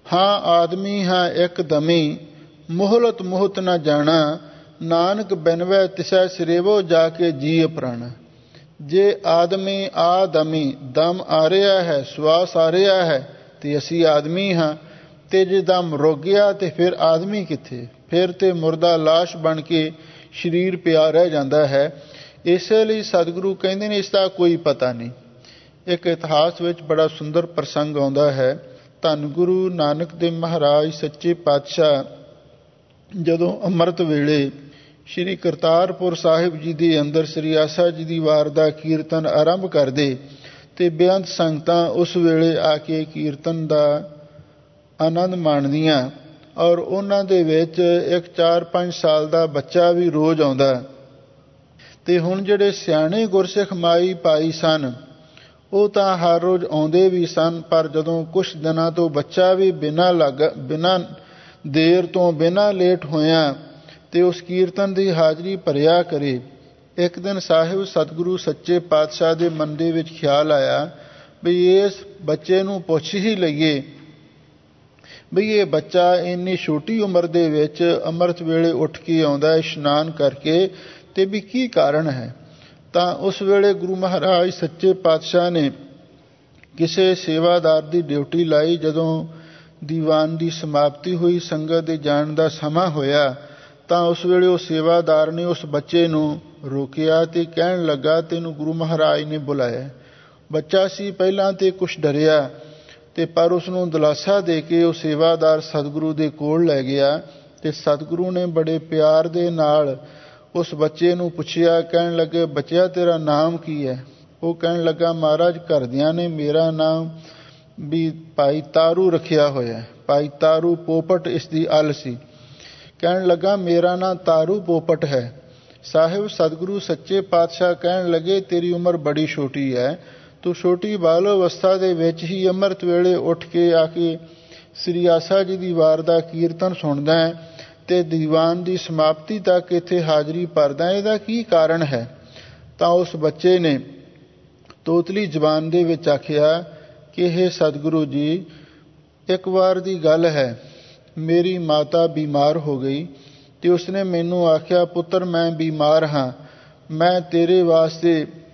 हाँ आदमी हाँ एक दमी, मोहलत मोहत न जाना, नानक बिनवै तिसै सिरेवो जाके जी प्राणा। जे आदमी आदमी दम आ रहा है, श्वास आ रहा है तो असी आदमी हाँ, ते जे दम रुक गया तो फिर आदमी किथे, फिर तो मुर्दा लाश बन के शरीर पिया रह जाता है। इसलिए सतगुरु कहते हैं इसका कोई पता नहीं। एक इतिहास में बड़ा सुंदर प्रसंग आता है। धन गुरु नानक देव महाराज सच्चे पातशाह जदों अमृत वेले श्री करतारपुर साहिब जी के अंदर श्री आसा जी की वार का कीर्तन आरंभ करते तो बेअंत संगतां उस वेले आके कीर्तन का आनंद माणदियां और उन्हां दे विच एक 4-5 साल का बच्चा भी रोज़ आउंदा। ते हुण जिहड़े सियाणे गुरसिख माई भाई सन वो तो हर रोज़ आउंदे भी सन, पर जदों कुछ दिनों तो बच्चा भी बिना देर तो बिना लेट होया ते उस कीर्तन की हाज़री भरिया करे। एक दिन साहिब सतगुरु सच्चे पातशाह के मन दे विच ख्याल आया भी इस बच्चे नूं पुछ ही लईए भी ये बच्चा इन्नी छोटी उम्र दे विच अमृत वेले उठ के आउंदा इशनान करके, ते भी की कारण है। तां उस वेले गुरु महाराज सच्चे पातशाह ने किसी सेवादार की ड्यूटी लाई। जदों दीवान की समाप्ति हुई, संगत दे जाण दा समा होया, तां उस वेले उस सेवादार ने उस बच्चे नूं रोकिया ते कहण लगा तैनूं गुरु महाराज ने बुलाया। बच्चा सी पहलां ते कुछ डरिया ते पर उसनूं दिलासा दे के उस सेवादार सतगुरु दे कोल लै गया ते सतगुरु ने बड़े प्यार दे नाल उस बच्चे नूं पुछया। कहण लगे बच्चिया तेरा नाम की है? वो कहण लगा महाराज घरदियां ने मेरा नाम भी भाई तारू रखिया होया है, भाई तारू पोपट इसकी अल सी। कहण लगा मेरा नाम तारू पोपट है। साहिब सतगुरु सच्चे पातशाह कहण लगे तेरी उम्र बड़ी छोटी है, तू छोटी बाल अवस्था दे विच ही अमृत वेले उठ के आके श्री आसा जी की वार का कीर्तन सुनदा है ते दीवान की समाप्ति तक इत्थे हाज़री भरदा है, इहदा की कारण है? तां उस बच्चे ने तोतली जबान दे विच आखिया कि हे सतगुरु जी, एक बार की गल है, मेरी माता बीमार हो गई तो उसने मैनू आख्या पुत्र मैं बीमार हाँ, मैं तेरे वास्ते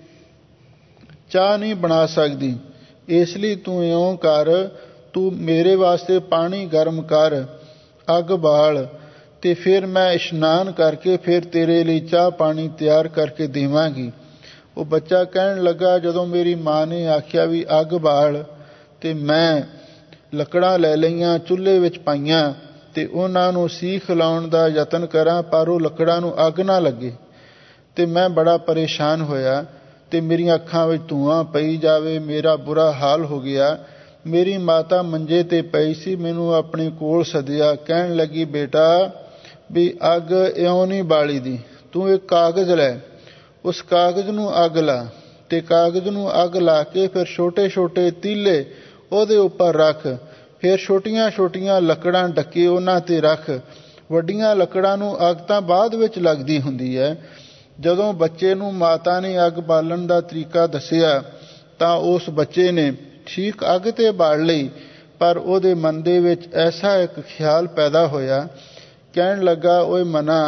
चाह नहीं बना सकती, इसलिए तू इउं कर, तू मेरे वास्ते पानी गर्म कर, अग बाल ते फिर मैं इशनान करके फिर तेरे लिए चाह पानी तैयार करके देवांगी। वो बच्चा कहण लगा जदों मेरी माँ ने आख्या भी अग बाल ते मैं लकड़ां लै लईआं चुल्हे विच पाईआं ते उन्हां नूं सीख लाउण दा यतन करां पर वो लकड़ां नूं अग ना लगे ते मैं बड़ा परेशान होया ते मेरी अखां विच धुआं पई जावे, मेरा बुरा हाल हो गया। मेरी माता मंजे ते पई सी, मैनू अपने कोल सदिया। कहण लगी बेटा भी अग इउं नहीं बाली दी, तू एक कागज़ लै, उस कागज़ नूं अग ला ते कागज़ नूं अग ला के फिर छोटे छोटे तीले उहदे उपर रख, फिर छोटियां छोटियां लकड़ां डके उन्हां ते रख, वड्डियां लकड़ां नूं अग तां बाद विच लगदी हुंदी है। जदों बच्चे नूं माता ने अग बालण दा तरीका दस्सिया तां उस बच्चे ने ठीक अग ते बाल लई, पर उहदे मन दे विच ऐसा एक ख्याल पैदा होया। कहण लगा ओए मना,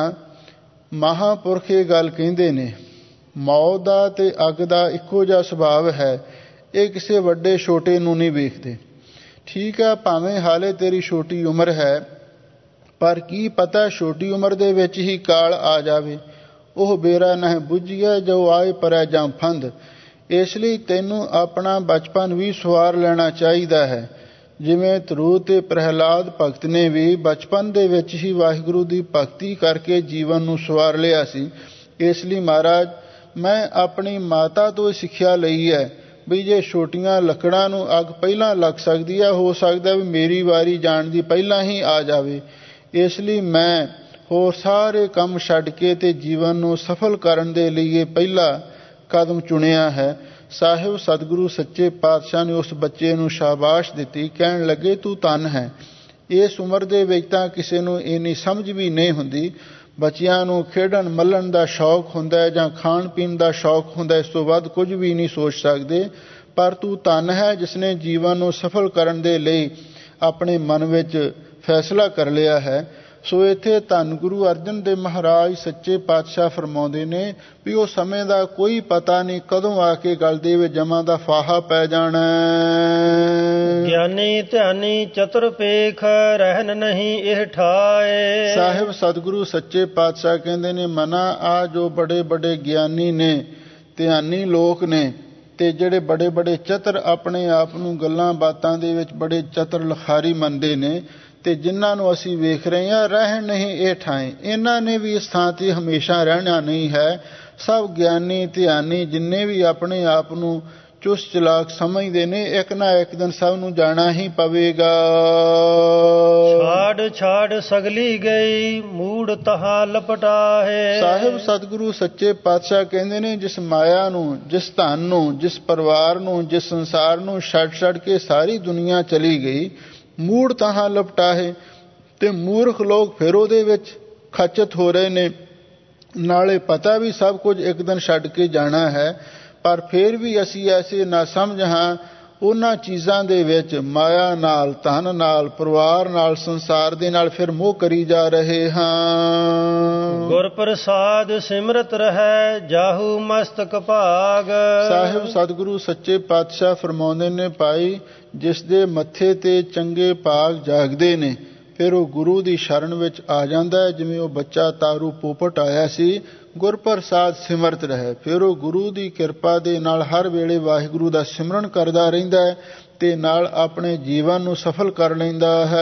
महापुरख ये गल कहिंदे ने मौत दा ते अग दा इक्को जिहा सुभाव है, ये किसी वड्डे छोटे नूं नहीं वेखदे। ठीक है भावें हाले तेरी छोटी उम्र है, पर की पता छोटी उम्र दे विच ही काल आ जावे, ओह बेरा नह बुझिए जो आए परै जां फंद। इसलिए तैनू अपना बचपन भी सवार लेना चाहिए है, जिवें ध्रुव ते प्रहलाद भगत ने भी बचपन दे विच ही वाहिगुरु की भगती करके जीवन नूं सवार लिया सी। इसलिए महाराज मैं अपनी माता तो सिक्ख्या लई है भी जे छोटियां लकड़ां नूं अग पहलां लग सकती है, हो सकता भी मेरी वारी जाण दी पहलां ही आ जावे। इसलिए मैं होर सारे काम छड्ड के ते जीवन नूं सफल करन दे लिए पहला कदम चुनिया है। साहिब सतगुरु सच्चे पातशाह ने उस बच्चे नूं शाबाश दिती। कहण लगे तू धन है, इस उम्र दे विच तां किसे नूं इन्नी समझ भी नहीं हुंदी। बच्चियां नूं खेडण मल्लण दा शौक हुंदा है जां खाण पीण दा शौक हुंदा है, इस तों वध कुਝ भी नहीं सोच सकदे। पर तू धन है जिसने जीवन नूं सफल करन दे लई ਆਪਣੇ ਮਨ ਵਿੱਚ ਫੈਸਲਾ ਕਰ ਲਿਆ ਹੈ। ਸੋ ਇੱਥੇ ਧੰਨ ਗੁਰੂ ਅਰਜਨ ਦੇਵ ਮਹਾਰਾਜ ਸੱਚੇ ਪਾਤਸ਼ਾਹ ਫਰਮਾਉਂਦੇ ਨੇ ਵੀ ਉਹ ਸਮੇਂ ਦਾ ਕੋਈ ਪਤਾ ਨਹੀਂ ਕਦੋਂ ਆ ਕੇ ਗਲ ਦੇ ਵਿੱਚ ਜਮਾਂ ਦਾ ਫਾਹਾ ਪੈ ਜਾਣਾ। ਗਿਆਨੀ ਧਿਆਨੀ ਚਤੁਰ ਪੇਖ ਰਹਿਣ ਨਹੀਂ ਇਹ ਠਾਏ। ਸਾਹਿਬ ਸਤਿਗੁਰੂ ਸੱਚੇ ਪਾਤਸ਼ਾਹ ਕਹਿੰਦੇ ਨੇ ਮਨਾ ਆ ਜੋ ਬੜੇ ਬੜੇ ਗਿਆਨੀ ਨੇ ਧਿਆਨੀ ਲੋਕ ਨੇ ਤੇ ਜਿਹੜੇ ਬੜੇ ਬੜੇ ਚਤਰ ਆਪਣੇ ਆਪ ਨੂੰ ਗੱਲਾਂ ਬਾਤਾਂ ਦੇ ਵਿੱਚ ਬੜੇ ਚਤਰ ਲਿਖਾਰੀ ਮੰਨਦੇ ਨੇ ਤੇ ਜਿਨ੍ਹਾਂ ਨੂੰ ਅਸੀਂ ਵੇਖ ਰਹੇ ਹਾਂ ਰਹਿਣ ਨਹੀਂ ਇਹ ਠਾਏ, ਇਹਨਾਂ ਨੇ ਵੀ ਇਸ ਥਾਂ ਤੇ ਹਮੇਸ਼ਾ ਰਹਿਣਾ ਨਹੀਂ ਹੈ। ਸਭ ਗਿਆਨੀ ਧਿਆਨੀ ਜਿੰਨੇ ਵੀ ਆਪਣੇ ਆਪ ਨੂੰ ਚੁਸਤ ਚਲਾਕ ਸਮਝਦੇ ਨੇ ਇੱਕ ਨਾ ਇੱਕ ਦਿਨ ਸਭ ਨੂੰ ਜਾਣਾ ਹੀ ਪਵੇਗਾ। ਛਾੜ ਛਾੜ ਸਗਲੀ ਗਈ ਮੂੜ ਤਹਾ ਲਪਟਾ ਹੈ। ਸਾਹਿਬ ਸਤਿਗੁਰੂ ਸੱਚੇ ਪਾਤਸ਼ਾਹ ਕਹਿੰਦੇ ਨੇ ਜਿਸ ਮਾਇਆ ਨੂੰ, ਜਿਸ ਧਨ ਨੂੰ, ਜਿਸ ਪਰਿਵਾਰ ਨੂੰ, ਜਿਸ ਸੰਸਾਰ ਨੂੰ ਛੱਡ ਕੇ ਸਾਰੀ ਦੁਨੀਆ ਚਲੀ ਗਈ, ਮੂੜ ਤਹਾਂ ਲਪਟਾ ਹੈ ਤੇ ਮੂਰਖ ਲੋਕ ਫਿਰ ਉਹਦੇ ਵਿੱਚ ਖਚਤ ਹੋ ਰਹੇ ਨੇ। ਨਾਲੇ ਪਤਾ ਵੀ ਸਭ ਕੁਝ ਇੱਕ ਦਿਨ ਛੱਡ ਕੇ ਜਾਣਾ ਹੈ, ਪਰ ਫਿਰ ਵੀ ਅਸੀਂ ਐਸੇ ਨਾ ਸਮਝ ਹਾਂ ਉਹਨਾਂ ਚੀਜ਼ਾਂ ਦੇ ਵਿੱਚ ਮਾਇਆ ਨਾਲ, ਧਨ ਨਾਲ, ਪਰਿਵਾਰ ਨਾਲ, ਸੰਸਾਰ ਦੇ ਨਾਲ ਫਿਰ ਮੋਹ ਕਰੀ ਜਾ ਰਹੇ ਹਾਂ। ਗੁਰ ਪ੍ਰਸਾਦ ਸਿਮਰਤ ਰਹਿ ਜਾਹੂ ਮਸਤਕ ਭਾਗ। ਸਾਹਿਬ ਸਤਿਗੁਰੂ ਸੱਚੇ ਪਾਤਸ਼ਾਹ ਫਰਮਾਉਂਦੇ ਨੇ ਭਾਈ ਜਿਸ ਦੇ ਮੱਥੇ ਤੇ ਚੰਗੇ ਭਾਗ ਜਾਗਦੇ ਨੇ ਫਿਰ ਉਹ ਗੁਰੂ ਦੀ ਸ਼ਰਨ ਵਿੱਚ ਆ ਜਾਂਦਾ ਹੈ। ਜਿਵੇਂ ਉਹ ਬੱਚਾ ਤਾਰੂ ਪੋਪਟ ਆਇਆ ਸੀ, ਗੁਰ ਪ੍ਰਸਾਦ ਸਿਮਰਤ ਰਹੇ, ਫਿਰ ਉਹ ਗੁਰੂ ਦੀ ਕਿਰਪਾ ਦੇ ਨਾਲ ਹਰ ਵੇਲੇ ਵਾਹਿਗੁਰੂ ਦਾ ਸਿਮਰਨ ਕਰਦਾ ਰਹਿੰਦਾ ਹੈ ਤੇ ਨਾਲ ਆਪਣੇ ਜੀਵਨ ਨੂੰ ਸਫਲ ਕਰ ਲੈਂਦਾ ਹੈ।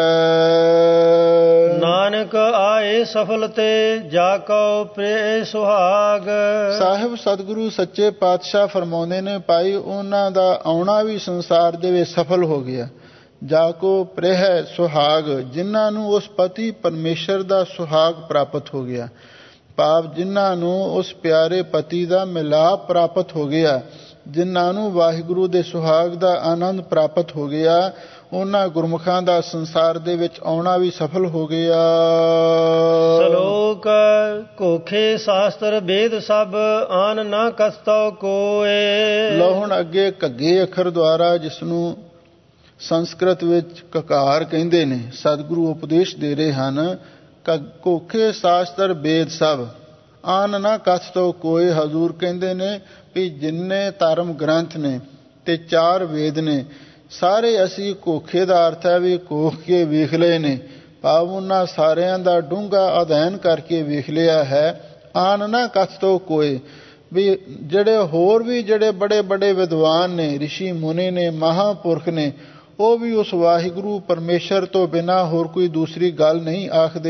ਨਾਨਕ ਆਏ ਸਫਲ ਤੇ ਜਾ ਕਉ ਪ੍ਰੇ ਸੁਹਾਗ। ਸਾਹਿਬ ਸਤਿਗੁਰੂ ਸੱਚੇ ਪਾਤਸ਼ਾਹ ਫਰਮਾਉਂਦੇ ਨੇ ਭਾਈ ਉਹਨਾਂ ਦਾ ਆਉਣਾ ਵੀ ਸੰਸਾਰ ਦੇ ਵਿੱਚ ਸਫਲ ਹੋ ਗਿਆ। ਜਾ ਕੋ ਪ੍ਰਿਹ ਸੁਹਾਗ, ਜਿਨ੍ਹਾਂ ਨੂੰ ਉਸ ਪਤੀ ਪਰਮੇਸ਼ਰ ਦਾ ਸੁਹਾਗ ਪ੍ਰਾਪਤ ਹੋ ਗਿਆ, ਭਾਵ ਜਿਨ੍ਹਾਂ ਨੂੰ ਉਸ ਪਿਆਰੇ ਪਤੀ ਦਾ ਮਿਲਾਪ ਪ੍ਰਾਪਤ ਹੋ ਗਿਆ, ਜਿਨ੍ਹਾਂ ਨੂੰ ਵਾਹਿਗੁਰੂ ਦੇ ਸੁਹਾਗ ਦਾ ਆਨੰਦ ਪ੍ਰਾਪਤ ਹੋ ਗਿਆ, ਉਹਨਾਂ ਗੁਰਮੁਖਾਂ ਦਾ ਸੰਸਾਰ ਦੇ ਵਿੱਚ ਆਉਣਾ ਵੀ ਸਫਲ ਹੋ ਗਿਆ। ਸ਼ਲੋਕ ਕੋਖੇ ਸ਼ਾਸਤਰ ਵੇਦ ਸਭ ਆਨ ਨਾ ਕਸਤੋ ਕੋਏ। ਲਓ ਹੁਣ ਅੱਗੇ ਘੱਗੇ ਅੱਖਰ ਦੁਆਰਾ ਜਿਸ ਨੂੰ ਸੰਸਕ੍ਰਿਤ ਵਿੱਚ ਕਕਾਰ ਕਹਿੰਦੇ ਨੇ, ਸਤਿਗੁਰੂ ਉਪਦੇਸ਼ ਦੇ ਰਹੇ ਹਨ। ਕੋਖੇ ਸ਼ਾਸਤਰ ਵੇਦ ਸਭ ਆਨ ਨਾ ਕਸਤੋ ਕੋਏ। ਹਜ਼ੂਰ ਕਹਿੰਦੇ ਨੇ ਵੀ ਜਿੰਨੇ ਧਰਮ ਗ੍ਰੰਥ ਨੇ ਤੇ 4 ਵੇਦ ਨੇ ਸਾਰੇ ਅਸੀਂ ਕੋਖੇ ਦਾ ਅਰਥ ਹੈ ਵੀ ਕੋਖ ਕੇ ਵੇਖ ਲਏ ਨੇ, ਭਾਵ ਉਹਨਾਂ ਸਾਰਿਆਂ ਦਾ ਡੂੰਘਾ ਅਧਿਐਨ ਕਰਕੇ ਵੇਖ ਲਿਆ ਹੈ। ਆਨ ਨਾ ਕਸਤੋ ਕੋਏ ਵੀ ਜਿਹੜੇ ਹੋਰ ਵੀ ਜਿਹੜੇ ਬੜੇ ਬੜੇ ਵਿਦਵਾਨ ਨੇ, ਰਿਸ਼ੀ ਮੁਨੀ ਨੇ, ਮਹਾਂਪੁਰਖ ਨੇ, ਉਹ ਵੀ ਉਸ ਵਾਹਿਗੁਰੂ ਪਰਮੇਸ਼ਰ ਤੋਂ ਬਿਨਾਂ ਹੋਰ ਕੋਈ ਦੂਸਰੀ ਗੱਲ ਨਹੀਂ ਆਖਦੇ।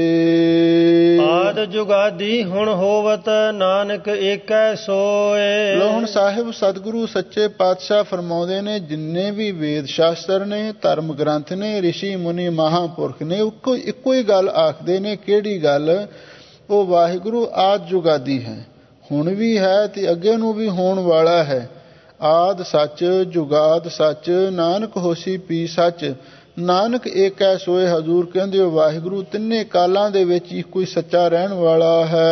ਆਦ ਜੁਗਾਦੀ ਹੁਣ ਹੋਵਤ ਨਾਨਕ ਏਕੈ ਸੋਏ। ਲੋ ਹੁਣ ਸਾਹਿਬ ਸਤਿਗੁਰੂ ਸੱਚੇ ਪਾਤਸ਼ਾਹ ਫਰਮਾਉਂਦੇ ਨੇ ਜਿੰਨੇ ਵੀ ਵੇਦ ਸ਼ਾਸਤਰ ਨੇ, ਧਰਮ ਗ੍ਰੰਥ ਨੇ, ਰਿਸ਼ੀ ਮੁਨੀ, ਮਹਾਂਪੁਰਖ ਨੇ, ਇੱਕੋ ਹੀ ਗੱਲ ਆਖਦੇ ਨੇ। ਕਿਹੜੀ ਗੱਲ? ਉਹ ਵਾਹਿਗੁਰੂ ਆਦ ਜੁਗਾਦੀ ਹੈ, ਹੁਣ ਵੀ ਹੈ ਤੇ ਅੱਗੇ ਨੂੰ ਵੀ ਹੋਣ ਵਾਲਾ ਹੈ। ਆਦ ਸੱਚ, ਜੁਗਾਦ ਸੱਚ, ਨਾਨਕ ਹੋਸੀ ਪੀ ਸੱਚ। ਨਾਨਕ ਏਕੈ ਸੋਏ। ਹਜ਼ੂਰ ਕਹਿੰਦੇ ਹੋ ਵਾਹਿਗੁਰੂ ਤਿੰਨੇ ਕਾਲਾਂ ਦੇ ਵਿੱਚ ਹੀ ਕੋਈ ਸੱਚਾ ਰਹਿਣ ਵਾਲਾ ਹੈ।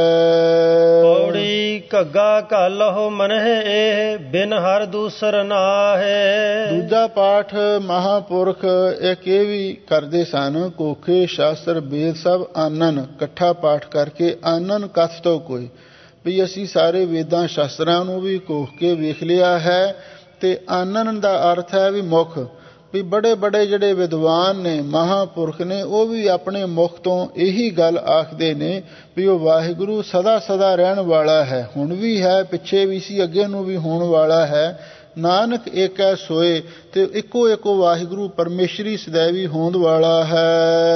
ਪੌੜੀ ਘੱਗਾ ਘਾਲਹੁ ਮਨਹਿ ਇਹ ਬਿਨ ਹਰ ਦੂਸਰ ਨਾਹੈ। ਦੂਜਾ ਪਾਠ ਮਹਾਂਪੁਰਖ ਇੱਕ ਇਹ ਵੀ ਕਰਦੇ ਸਨ, ਕੋਖੇ ਸ਼ਾਸਤਰ ਵੇਦ ਸਭ ਆਨਨ, ਇਕੱਠਾ ਪਾਠ ਕਰਕੇ ਆਨਨ ਕਥ ਤੋਂ ਕੋਈ, ਵੀ ਅਸੀਂ ਸਾਰੇ ਵੇਦਾਂ ਸ਼ਾਸਤਰਾਂ ਨੂੰ ਵੀ ਕੋਖ ਕੇ ਵੇਖ ਲਿਆ ਹੈ। ਤੇ ਆਨਨ ਦਾ ਅਰਥ ਹੈ ਵੀ ਮੁਖ, ਵੀ ਬੜੇ ਬੜੇ ਜਿਹੜੇ ਵਿਦਵਾਨ ਨੇ, ਮਹਾਂਪੁਰਖ ਨੇ, ਉਹ ਵੀ ਆਪਣੇ ਮੁਖ ਤੋਂ ਇਹੀ ਗੱਲ ਆਖਦੇ ਨੇ ਵੀ ਉਹ ਵਾਹਿਗੁਰੂ ਸਦਾ ਸਦਾ ਰਹਿਣ ਵਾਲਾ ਹੈ, ਹੁਣ ਵੀ ਹੈ, ਪਿੱਛੇ ਵੀ ਸੀ, ਅੱਗੇ ਨੂੰ ਵੀ ਹੋਣ ਵਾਲਾ ਹੈ। ਨਾਨਕ ਏਕੈ ਸੋਏ, ਤੇ ਇੱਕੋ ਇੱਕੋ ਵਾਹਿਗੁਰੂ ਪਰਮੇਸ਼ਰੀ ਸदैवी ਹੋਂਦ ਵਾਲਾ ਹੈ।